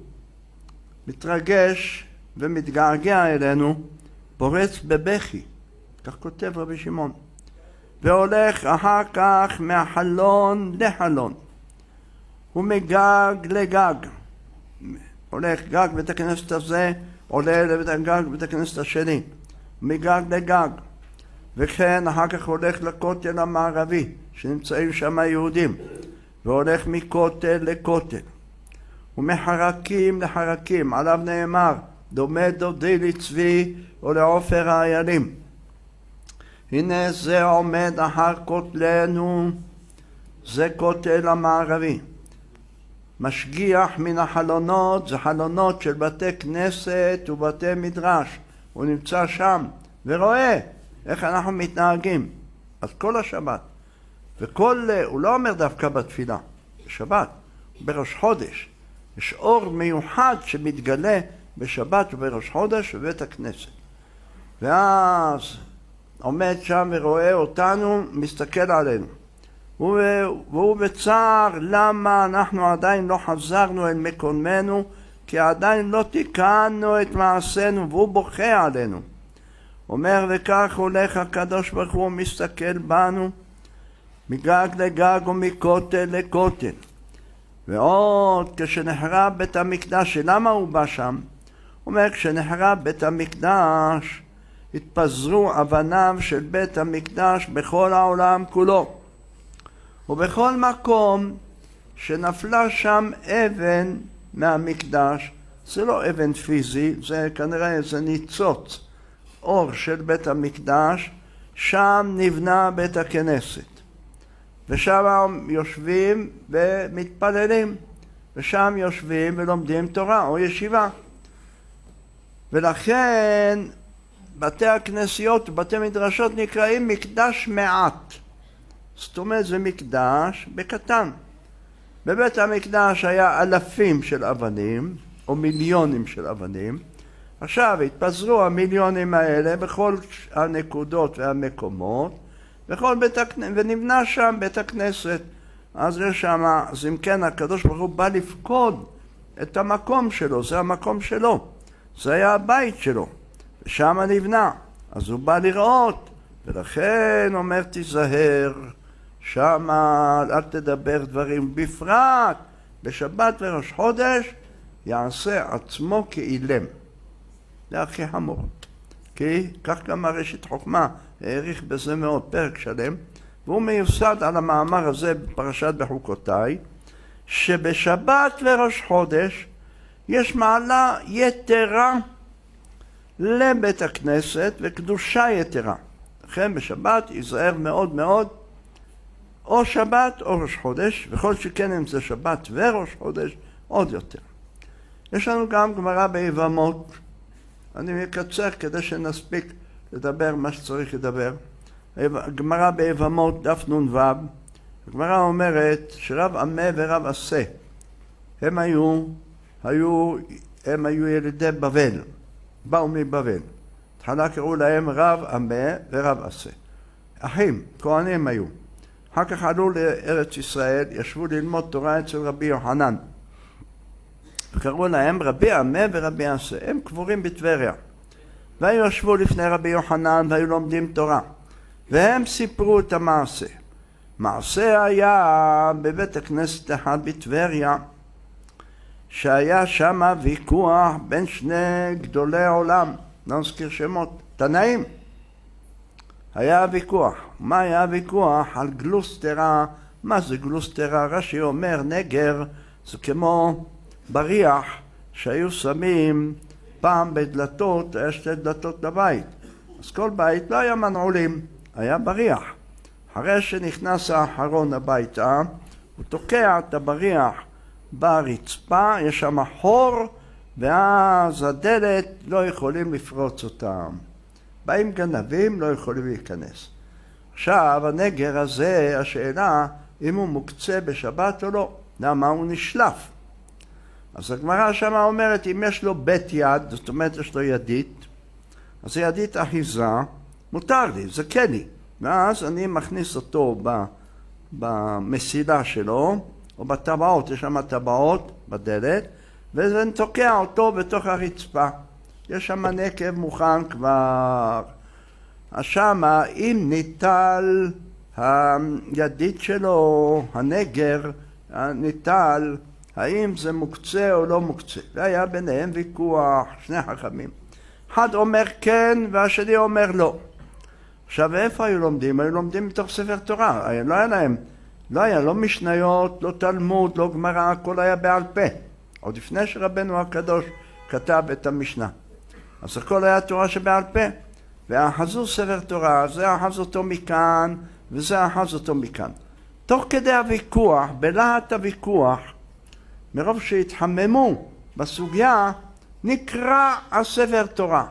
מתרגש ומתגעגע אלינו פורץ בבכי, כך כותב רבי שמעון, והולך אחר כך מהחלון לחלון ומגג לגג, הולך גג בית הכנסת הזה, עולה לבית הגג בית הכנסת השני, מגג לגג, וכן אחר כך הולך לכותל המערבי שנמצאים שם היהודים, והולך מכותל לכותל ומחרקים לחרקים. עליו נאמר דומה דודי לצבי או לעופר האיילים. הנה זה עומד אחר כותלנו, זה כותל המערבי. משגיח מן החלונות, זה חלונות של בתי כנסת ובתי מדרש, הוא נמצא שם ורואה איך אנחנו מתנהגים. אז כל השבת, וכל, הוא לא אומר דווקא בתפילה, בשבת, בראש חודש, יש אור מיוחד שמתגלה בשבת ובראש חודש בבית הכנסת. ואז עומד שם ורואה אותנו, מסתכל עלינו. והוא בצער למה אנחנו עדיין לא חזרנו אל מקומנו, כי עדיין לא תיקנו את מעשינו, והוא בוכה עלינו. אומר וכך הולך הקדוש ברוך הוא מסתכל בנו מגג לגג ומכותל לכותל. ועוד כשנחרב בית המקדש, למה הוא בא שם? הוא אומר כשנחרב בית המקדש התפזרו אבניו של בית המקדש בכל העולם כולו, ובכל מקום שנפלה שם אבן מהמקדש, זה לא אבן פיזי, זה כנראה זה ניצוץ אור של בית המקדש, שם נבנה בית הכנסת, ושם יושבים ומתפללים, ושם יושבים ולומדים תורה או ישיבה. ולכן בתי הכנסיות ובתי מדרשות נקראים מקדש מעט, זאת אומרת זה מקדש בקטן. בבית המקדש היה אלפים של אבנים או מיליונים של אבנים, עכשיו התפזרו המיליונים האלה בכל הנקודות והמקומות, בכל בית הכנסת, ונבנה שם בית הכנסת. אז יש שם, אז אם כן הקדוש ברוך הוא בא לפקוד את המקום שלו, זה המקום שלו, זה היה הבית שלו, ושם נבנה, אז הוא בא לראות, ולכן אומר תיזהר, שם אל תדבר דברים, בפרט בשבת וראש חודש יעשה עצמו כאילם. זה הכי חמור, כי כך גם הרשת חוכמה העריך בזה מאוד, פרק שלם, והוא מיוסד על המאמר הזה בפרשת בחוקותיי, שבשבת וראש חודש יש מעלה יתרה לבית הכנסת וקדושה יתרה. לכן בשבת ייזהר מאוד מאוד, או שבת או ראש חודש, וכל שכן אם זה שבת וראש חודש עוד יותר. יש לנו גם גמרא ביבמות, אני מקצר כדי שנספיק לדבר מה שצריך לדבר. גמרא ביבמות דף נ"ו, הגמרא אומרת שרב עמה ורב עשה הם היו, היו, הם היו ילידי בבל, באו מבבל. תחילה קראו להם רב עמה ורב עשה, אחים, כהנים היו. אחר כך עלו לארץ ישראל, ישבו ללמוד תורה אצל רבי יוחנן, וקראו להם רבי עמה ורבי עשה, הם קבורים בטבריה. והיו ישבו לפני רבי יוחנן והיו לומדים תורה, והם סיפרו את המעשה. מעשה היה בבית הכנסת אחד בטבריה, שהיה שם ויכוח בין שני גדולי עולם, לא נזכיר שמות, תנאים. היה ויכוח. מה היה הוויכוח? על גלוסטרה. מה זה גלוסטרה? רש"י אומר נגר זה כמו בריח שהיו שמים פעם בדלתות, היה שתי דלתות לבית, אז כל בית לא היה מנעולים, היה בריח. אחרי שנכנס האחרון הביתה, הוא תוקע את הבריח ברצפה, יש שם חור, ואז הדלת לא יכולים לפרוץ אותם. באים גנבים, לא יכולים להיכנס. עכשיו הנגר הזה, השאלה אם הוא מוקצה בשבת או לא, למה הוא נשלף. אז הגמרא שמה אומרת, אם יש לו בית יד, זאת אומרת יש לו ידית, אז ידית אחיזה, מותר לי, זה כן לי. ואז אני מכניס אותו במסילה שלו, או בטבעות, יש שם טבעות בדלת, וזה תוקע אותו בתוך הרצפה. יש שם נקב מוכן כבר. אז שמה, אם ניטל הידית שלו, הנגר, ניטל, האם זה מוקצה או לא מוקצה. והיה ביניהם ויכוח, שני חכמים. אחד אומר כן והשני אומר לא. עכשיו איפה היו לומדים? היו לומדים מתוך ספר תורה. לא היה להם, לא היה לא משניות, לא תלמוד, לא גמרא, הכל היה בעל פה. עוד לפני שרבנו הקדוש כתב את המשנה. אז הכל היה תורה שבעל פה. ואחזו ספר תורה, זה אחז אותו מכאן וזה אחז אותו מכאן. תוך כדי הוויכוח, בלהט הוויכוח, מרוב שהתחממו בסוגיה, נקרא הספר תורה.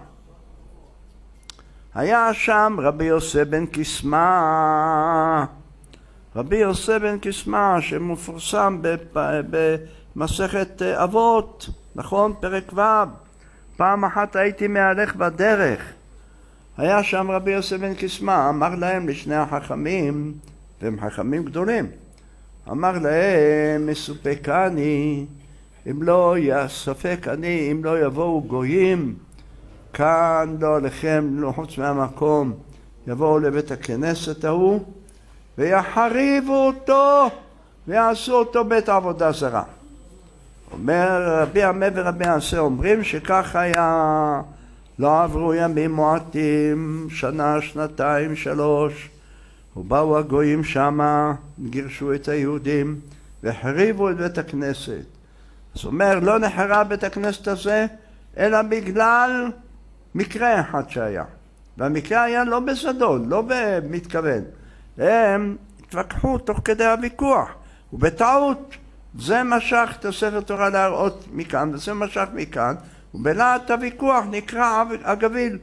היה שם רבי יוסף בן קסמה, רבי יוסף בן קסמה שמפורסם במסכת אבות, נכון? פרק ו'. פעם אחת הייתי מהלך בדרך, היה שם רבי יוסף בן קסמה, אמר להם לשני החכמים, והם חכמים גדולים, אמר להם, מסופק אני, אם לא יספק אני, אם לא יבואו גויים כאן לא לכם, לא חוץ מהמקום, יבואו לבית הכנסת ההוא, ויחריבו אותו, ויעשו אותו בית עבודה זרה. אומר רבי עמי ורבי עשה אומרים שכך היה, לא עברו ימים מועטים, שנה, שנתיים, שלוש, ובאו הגויים שמה, גירשו את היהודים, והחריבו את בית הכנסת. זאת אומרת, לא נחרב בית הכנסת הזה, אלא בגלל מקרה אחד שהיה. והמקרה היה לא בזדון, לא במתכוון. הם התווכחו תוך כדי הוויכוח, ובטעות זה משך את הספר תורה להראות מכאן, וזה משך מכאן, ובלעת הוויכוח נקרא הגביל.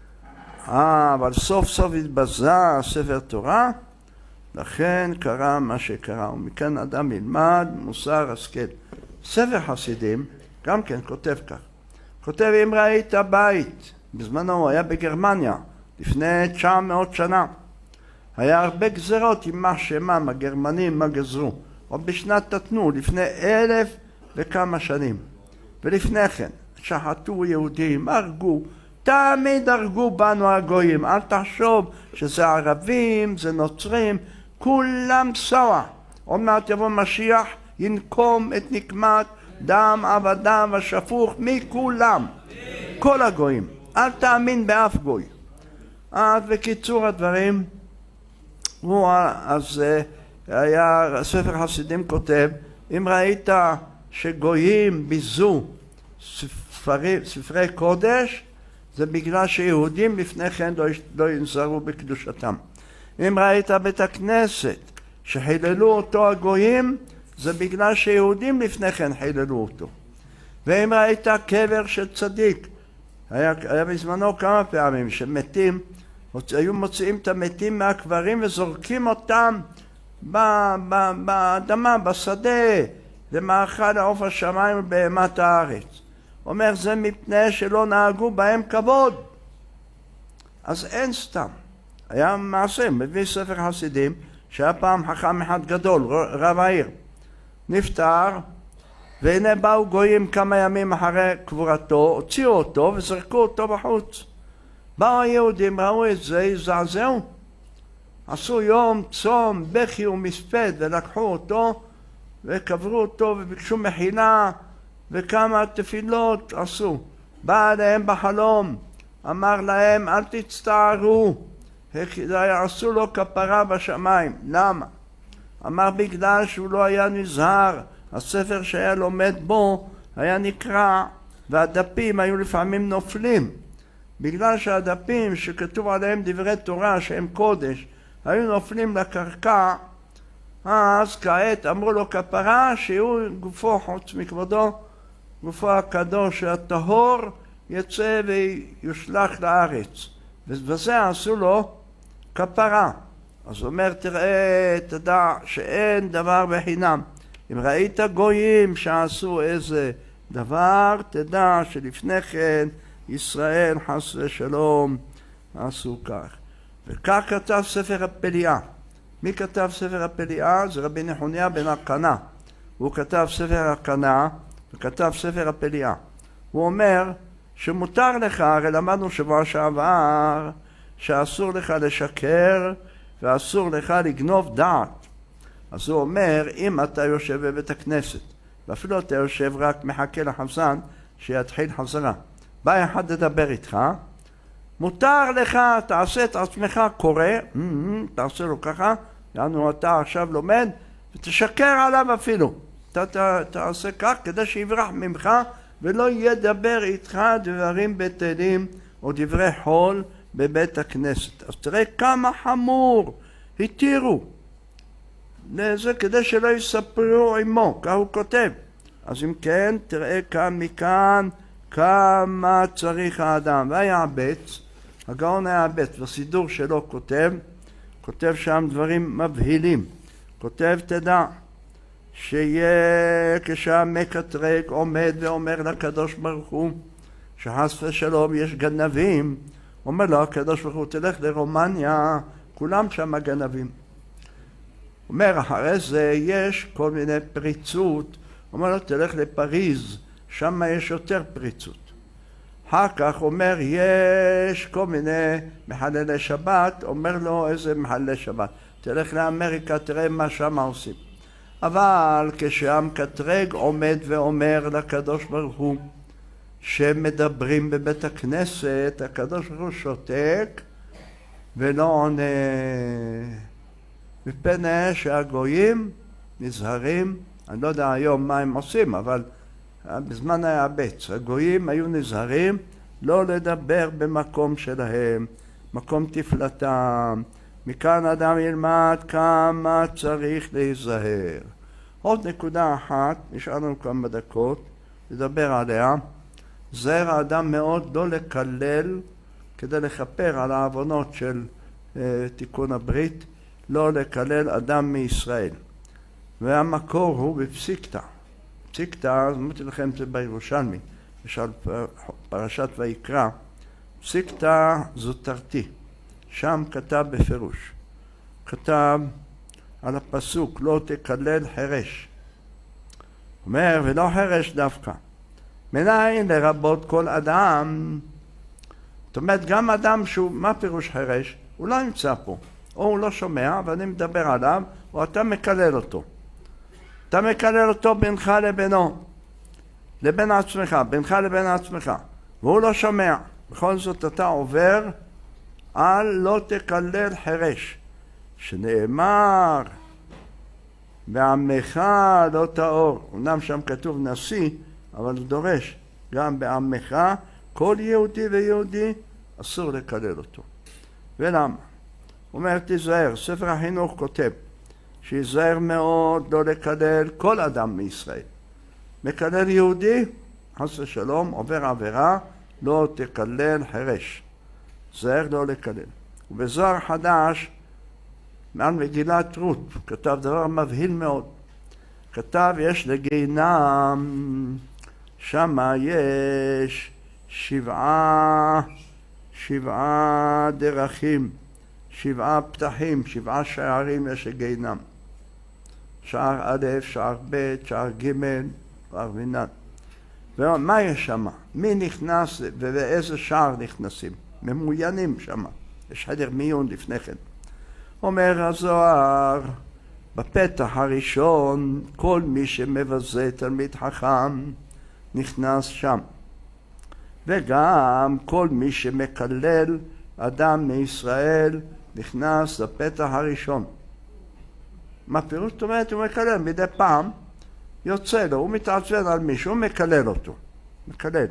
אה, אבל סוף סוף התבזה ספר תורה, לכן קרה מה שקרה, ומכאן אדם ילמד מוסר השכל. ספר חסידים גם כן כותב כך, כותב אם ראית בית, בזמנו הוא היה בגרמניה, לפני תשע מאות שנה, היה הרבה גזרות עם מה שמם, הגרמנים מה גזרו, עוד בשנת תתנו, לפני אלף וכמה שנים, ולפני כן שחטו יהודים, הרגו, תמיד הרגו בנו הגויים, אל תחשוב שזה ערבים, זה נוצרים, כולם סוע. עוד מעט יבוא משיח, ינקום את נקמת דם עבדם השפוך מכולם, כל הגויים, אל תאמין באף גוי. אז בקיצור הדברים, הוא אז היה ספר חסידים כותב, אם ראית שגויים ביזו ספרי, ספרי קודש, זה בגלל שיהודים לפני כן לא, לא ינזרו בקדושתם. אם ראית בית הכנסת שחיללו אותו הגויים, זה בגלל שיהודים לפני כן חיללו אותו. ואם ראית קבר של צדיק, היה, היה בזמנו כמה פעמים שמתים, היו מוציאים את המתים מהקברים וזורקים אותם באדמה, בשדה, למאכל לעוף השמיים ובהמת הארץ. אומר זה מפני שלא נהגו בהם כבוד. אז אין סתם. היה מעשה, מביא ספר חסידים, שהיה פעם חכם אחד גדול, רב העיר. נפטר, והנה באו גויים כמה ימים אחרי קבורתו, הוציאו אותו וזרקו אותו בחוץ. באו היהודים, ראו את זה, הזדעזעו. עשו יום צום, בכי ומספד, ולקחו אותו וקברו אותו וביקשו מחילה, וכמה תפילות עשו. בא אליהם בחלום, אמר להם אל תצטערו, עשו לו כפרה בשמיים. למה? אמר בגלל שהוא לא היה נזהר, הספר שהיה לומד בו היה נקרע והדפים היו לפעמים נופלים. בגלל שהדפים שכתוב עליהם דברי תורה שהם קודש היו נופלים לקרקע, אז כעת אמרו לו כפרה שהוא גופו חוץ מכבודו, גופו הקדוש הטהור יצא ויושלח לארץ, ובזה עשו לו כפרה. אז הוא אומר תראה, תדע שאין דבר בחינם. אם ראית גויים שעשו איזה דבר, תדע שלפני כן ישראל חס ושלום עשו כך. וכך כתב ספר הפליאה. מי כתב ספר הפליאה? זה רבי נחוניה בן הקנה. הוא כתב ספר הקנה וכתב ספר הפליאה. הוא אומר שמותר לך, הרי למדנו שבוע שעבר, שאסור לך לשקר ואסור לך לגנוב דעת. אז הוא אומר, אם אתה יושב בבית הכנסת, ואפילו אתה יושב רק מחכה לחזן שיתחיל חזרה, בא אחד לדבר איתך, מותר לך, תעשה את עצמך קורא, תעשה לו ככה, יענו אתה עכשיו לומד, ותשקר עליו אפילו. אתה ת, תעשה כך כדי שיברח ממך, ולא ידבר איתך דברים בטלים או דברי חול בבית הכנסת. אז תראה כמה חמור התירו. זה כדי שלא יספרו עמו, כך הוא כותב. אז אם כן, תראה כאן מכאן כמה צריך האדם. והיעבץ, הגאון היעבץ, בסידור שלו כותב, כותב שם דברים מבהילים. כותב תדע, שיהיה כשהמקטרג עומד ואומר לקדוש ברוך הוא, שחס ושלום יש גנבים, אומר לו הקדוש ברוך הוא תלך לרומניה, כולם שם גנבים. אומר אחרי זה יש כל מיני פריצות, אומר לו תלך לפריז, שם יש יותר פריצות. אחר כך אומר, יש כל מיני מחללי שבת, אומר לו איזה מחללי שבת. תלך לאמריקה, תראה מה שם עושים. אבל כשהמקטרג עומד ואומר לקדוש ברוך הוא, שמדברים בבית הכנסת, הקדוש ברוך הוא שותק ולא עונה. מפני שהגויים נזהרים, אני לא יודע היום מה הם עושים, אבל בזמן היה בץ, הגויים היו נזהרים לא לדבר במקום שלהם, מקום תפלתם. מכאן אדם ילמד כמה צריך להיזהר. עוד נקודה אחת, נשאר לנו כמה דקות לדבר עליה. זהר האדם מאוד לא לקלל כדי לכפר על העוונות של אה, תיקון הברית, לא לקלל אדם מישראל. והמקור הוא בפסיקתא. פסיקתא, אמרתי לכם זה בירושלמי, למשל פרשת ויקרא, פסיקתא זוטרתי, שם כתב בפירוש, כתב על הפסוק לא תקלל חרש, אומר ולא חרש דווקא, מניין לרבות כל אדם, זאת אומרת גם אדם שהוא, מה פירוש חרש? הוא לא נמצא פה, או הוא לא שומע ואני מדבר עליו, או אתה מקלל אותו. אתה מקלל אותו בינך לבינו, לבין עצמך, בינך לבין עצמך, והוא לא שומע. בכל זאת אתה עובר על לא תקלל חרש, שנאמר בעמך לא תאור. אמנם שם כתוב נשיא, אבל הוא דורש גם בעמך, כל יהודי ויהודי אסור לקלל אותו. ולמה? אומר תיזהר, ספר החינוך כותב שיזהר מאוד לא לקלל כל אדם מישראל. מקלל יהודי, חס ושלום, עובר עבירה, לא תקלל חרש. זהר לא לקלל. ובזוהר חדש, מעל מגילת רות, כתב דבר מבהיל מאוד. כתב יש לגיהינום, שמה יש שבעה, שבעה דרכים, שבעה פתחים, שבעה שערים יש לגיהינום. שער א', שער ב', שער ג', שער וינן. ומה יש שם? מי נכנס ובאיזה שער נכנסים? ממוינים שם. יש חדר מיון לפני כן. אומר הזוהר, בפתח הראשון, כל מי שמבזה תלמיד חכם נכנס שם. וגם כל מי שמקלל אדם מישראל נכנס לפתח הראשון. מה פירוש? זאת אומרת, הוא מקלל מדי פעם, יוצא לו, הוא מתעצבן על מישהו, הוא מקלל אותו. מקלל.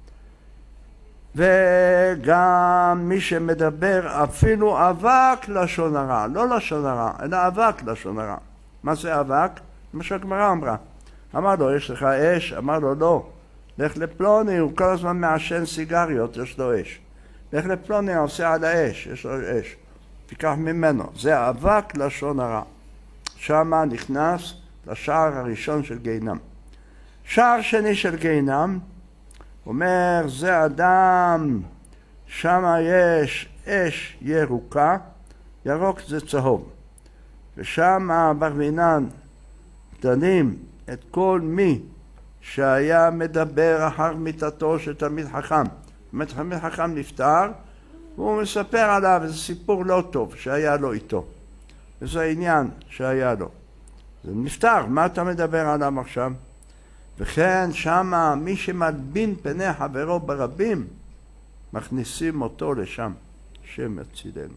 וגם מי שמדבר אפילו אבק לשון הרע, לא לשון הרע, אלא אבק לשון הרע. מה זה אבק? מה שהגמרא אמרה. אמר לו, יש לך אש? אמר לו, לא. לך לפלוני, הוא כל הזמן מעשן סיגריות, יש לו אש. לך לפלוני, עושה על האש, יש לו אש. תיקח ממנו. זה אבק לשון הרע. שמה נכנס לשער הראשון של גיהינום. שער שני של גיהינום, אומר, זה אדם, שמה יש אש ירוקה, ירוק זה צהוב. ושמה ברמינן דנים את כל מי שהיה מדבר אחר מיתתו של תלמיד חכם. באמת תלמיד חכם נפטר, והוא מספר עליו איזה סיפור לא טוב שהיה לו איתו. וזה העניין שהיה לו. זה נפטר, מה אתה מדבר עליו עכשיו? וכן שמה מי שמלבין פני חברו ברבים, מכניסים אותו לשם, שם יצילנו.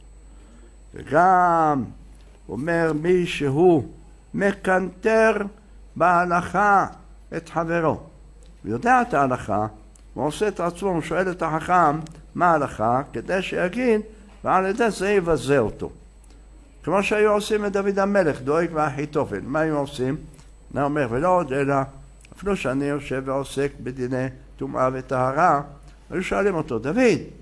וגם אומר מי שהוא מקנטר בהלכה את חברו. הוא יודע את ההלכה, הוא עושה את עצמו, הוא שואל את החכם מה ההלכה, כדי שיגיד, ועל ידי זה יבזה אותו. כמו שהיו עושים את דוד המלך, דואג ואחיתופל. מה היו עושים? אני אומר, ולא עוד אלא, אפילו שאני יושב ועוסק בדיני טומאה וטהרה, היו שואלים אותו, דוד,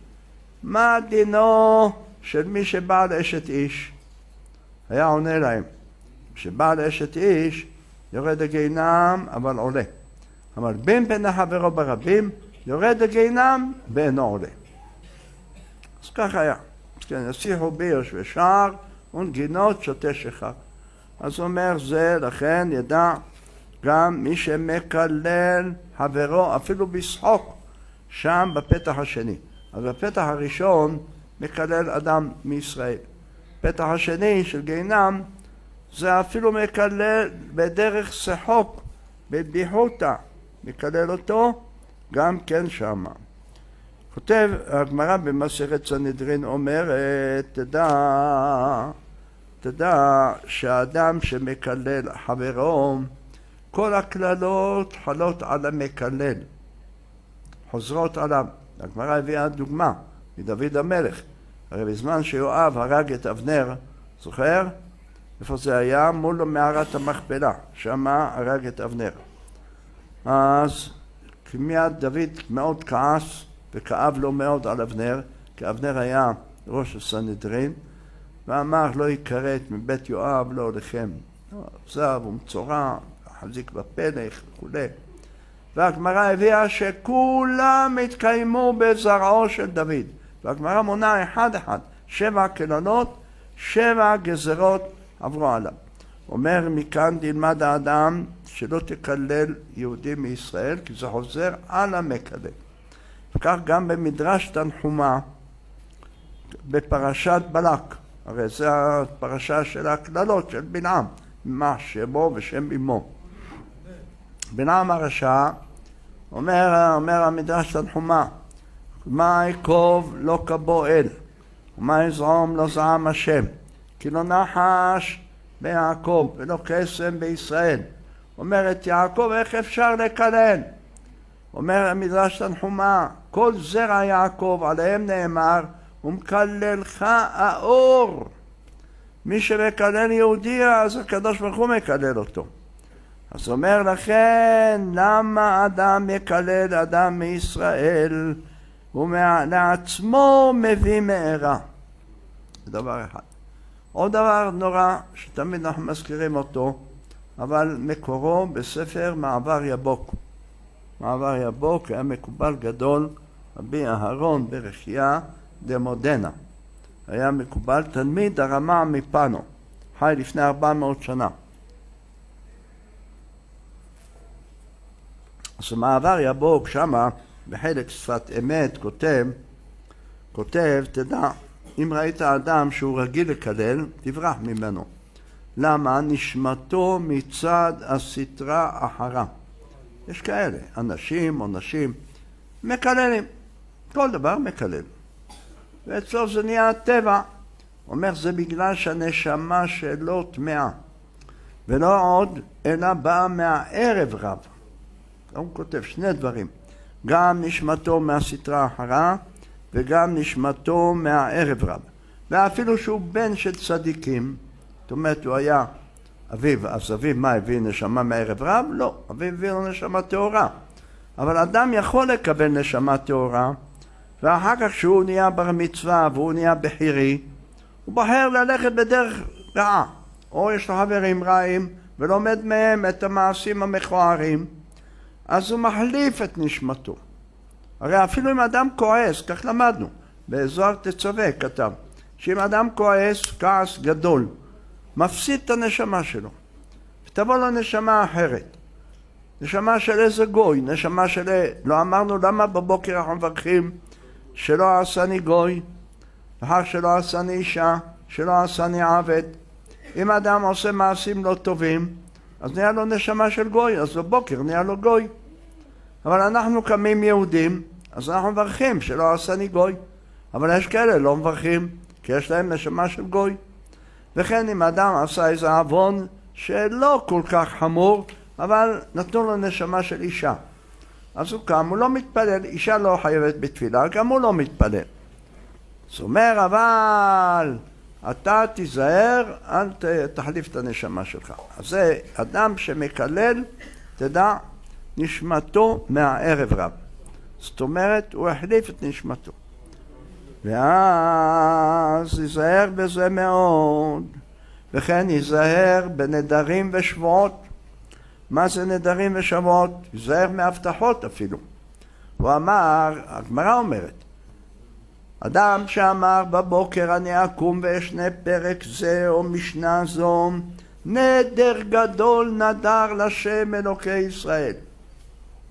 מה דינו של מי שבעל אשת איש? היה עונה להם, שבעל אשת איש יורד לגיהינום אבל עולה. אבל בין בין חברו ברבים יורד לגיהינום ואינו עולה. אז כך היה. אז כן, יסיחו ביוש ושער ונגינות שותה שחר. אז אומר זה, לכן ידע גם מי שמקלל חברו אפילו בשחוק, שם בפתח השני. אז בפתח הראשון מקלל אדם מישראל. פתח השני של גיהינום זה אפילו מקלל בדרך שחוק, בבדיחותא, מקלל אותו גם כן שמה. כותב הגמרא במסכת סנהדרין אומרת, תדע, תדע שהאדם שמקלל חברו, כל הקללות חלות על המקלל, חוזרות עליו. הגמרא הביאה דוגמה מדוד המלך. הרי בזמן שיואב הרג את אבנר, זוכר? איפה זה היה? מול מערת המכפלה, שמה הרג את אבנר. אז מיד דוד מאוד כעס וכאב לו מאוד על אבנר, כי אבנר היה ראש הסנהדרין, ואמר לא יכרת מבית יואב לא לכם. עזב ומצורע, חזיק בפלך וכו'. והגמרא הביאה שכולם התקיימו בזרעו של דוד. והגמרא מונה אחד אחד, שבע קללות, שבע גזרות עברו עליו. אומר מכאן תלמד האדם שלא תקלל יהודים מישראל, כי זה חוזר על המקלל. וכך גם במדרש תנחומה, בפרשת בלק, הרי זה הפרשה של הקללות של בלעם, מה שמו ושם אמו. בלעם הרשע, אומר, אומר המדרש תנחומה, מה יקוב לא קבו אל, ומה יזעום לא זעם השם, כי לא נחש ביעקב ולא קסם בישראל. אומרת יעקב, איך אפשר לקלל? אומר המדרש תנחומה, כל זרע יעקב עליהם נאמר, ומקללך האור. מי שמקלל יהודי, אז הקדוש ברוך הוא מקלל אותו. אז אומר לכן, למה אדם יקלל אדם מישראל, ולעצמו מביא מארה? זה דבר אחד. עוד דבר נורא, שתמיד אנחנו מזכירים אותו, אבל מקורו בספר מעבר יבוק. מעבר יבוק היה מקובל גדול, רבי אהרון ברכיה דמודנה. היה מקובל תלמיד הרמה מפנו, חי לפני ארבע מאות שנה. אז מעבר יבוק שמה, בחלק שפת אמת, כותב, כותב, תדע, אם ראית אדם שהוא רגיל לקלל, תברח ממנו. למה? נשמתו מצד הסתרה אחרה. יש כאלה, אנשים או נשים, מקללים. כל דבר מקלל. ואצלו זה נהיה טבע. אומר, זה בגלל שהנשמה שלו טמאה. ולא עוד, אלא באה מהערב רב. הוא כותב שני דברים. גם נשמתו מהסתרה אחרה, וגם נשמתו מהערב רב. ואפילו שהוא בן של צדיקים, זאת אומרת, הוא היה אביו, אז אביו מה הביא נשמה מהערב רב? לא, אביו הביא לו נשמה טהורה. אבל אדם יכול לקבל נשמה טהורה, ואחר כך שהוא נהיה בר מצווה והוא נהיה בחירי, הוא בוחר ללכת בדרך רעה. או יש לו חברים רעים ולומד מהם את המעשים המכוערים, אז הוא מחליף את נשמתו. הרי אפילו אם אדם כועס, כך למדנו, בזוהר תצווה כתב, שאם אדם כועס, כעס גדול, מפסיד את הנשמה שלו, ותבוא לו נשמה אחרת. נשמה של איזה גוי, נשמה של... לא אמרנו למה בבוקר אנחנו מברכים שלא עשני גוי, ואחר שלא עשני אישה, שלא עשני עבד. אם אדם עושה מעשים לא טובים, אז נהיה לו נשמה של גוי, אז בבוקר נהיה לו גוי. אבל אנחנו קמים יהודים, אז אנחנו מברכים שלא עשני גוי. אבל יש כאלה לא מברכים, כי יש להם נשמה של גוי. וכן אם אדם עשה איזה עוון שלא כל כך חמור, אבל נתנו לו נשמה של אישה. אז הוא קם, הוא לא מתפלל, אישה לא חייבת בתפילה, גם הוא לא מתפלל. זאת אומרת, אבל אתה תיזהר, אל תחליף את הנשמה שלך. אז זה אדם שמקלל, תדע, נשמתו מהערב רב. זאת אומרת, הוא החליף את נשמתו. ואז ייזהר בזה מאוד, וכן ייזהר בנדרים ושבועות. מה זה נדרים ושבועות? ייזהר מהבטחות אפילו. הוא אמר, הגמרא אומרת, אדם שאמר בבוקר אני אקום ואשנה פרק זה או משנה זו, נדר גדול נדר לשם אלוקי ישראל.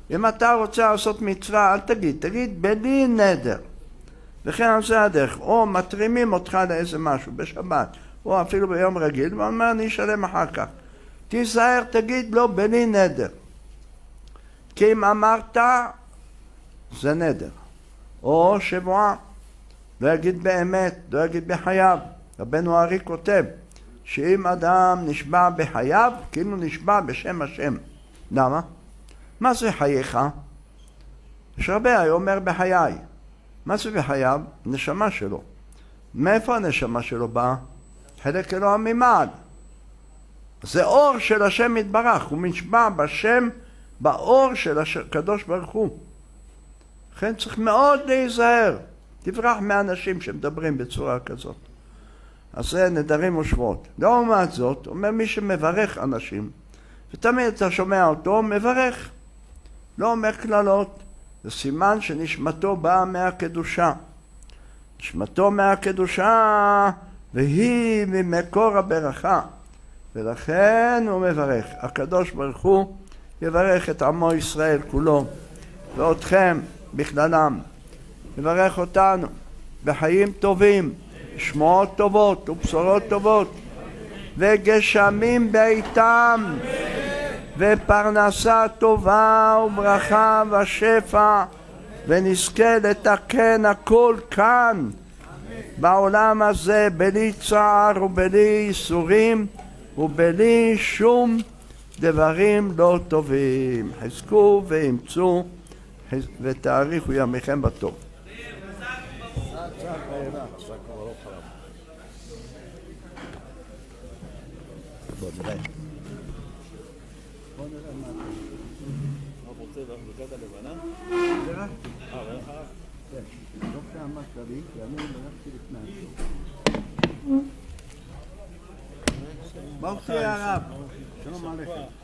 אם אתה רוצה לעשות מצווה, אל תגיד, תגיד בלי נדר. וכן על זה הדרך, או מתרימים אותך לאיזה משהו בשבת, או אפילו ביום רגיל, ואומר אני אשלם אחר כך. תיזהר, תגיד לו בלי נדר. כי אם אמרת, זה נדר. או שבועה, לא יגיד באמת, לא יגיד בחייו. רבנו הארי כותב, שאם אדם נשבע בחייו, כאילו נשבע בשם השם. למה? מה זה חייך? יש הרבה היה אומר בחיי. מה זה בחייו? נשמה שלו. מאיפה הנשמה שלו באה? חלק אלוה ממעל. זה אור של השם יתברך, הוא נשבע בשם, באור של הקדוש ברוך הוא. לכן צריך מאוד להיזהר. תברח מאנשים שמדברים בצורה כזאת. אז זה נדרים ושבועות. לעומת זאת, אומר מי שמברך אנשים, ותמיד אתה שומע אותו, מברך. לא אומר כללות. זה סימן שנשמתו באה מהקדושה. נשמתו מהקדושה, והיא ממקור הברכה. ולכן הוא מברך. הקדוש ברוך הוא יברך את עמו ישראל כולו, ואותכם בכללם. יברך אותנו בחיים טובים, שמועות טובות ובשורות טובות, וגשמים בעיתם, ופרנסה טובה וברכה ושפע, ונזכה לתקן הכל כאן בעולם הזה בלי צער ובלי ייסורים ובלי שום דברים לא טובים. חזקו ואמצו ותאריכו ימיכם בטוב. בוא נראה. בוא נראה מה אתה רוצה לבקעת הלבנה? נראה? אה, נראה לך? כן. לא פעמת לי, כי אני נרחתי לפני השוק. ברוך תהיה הרב. שלום עליכם.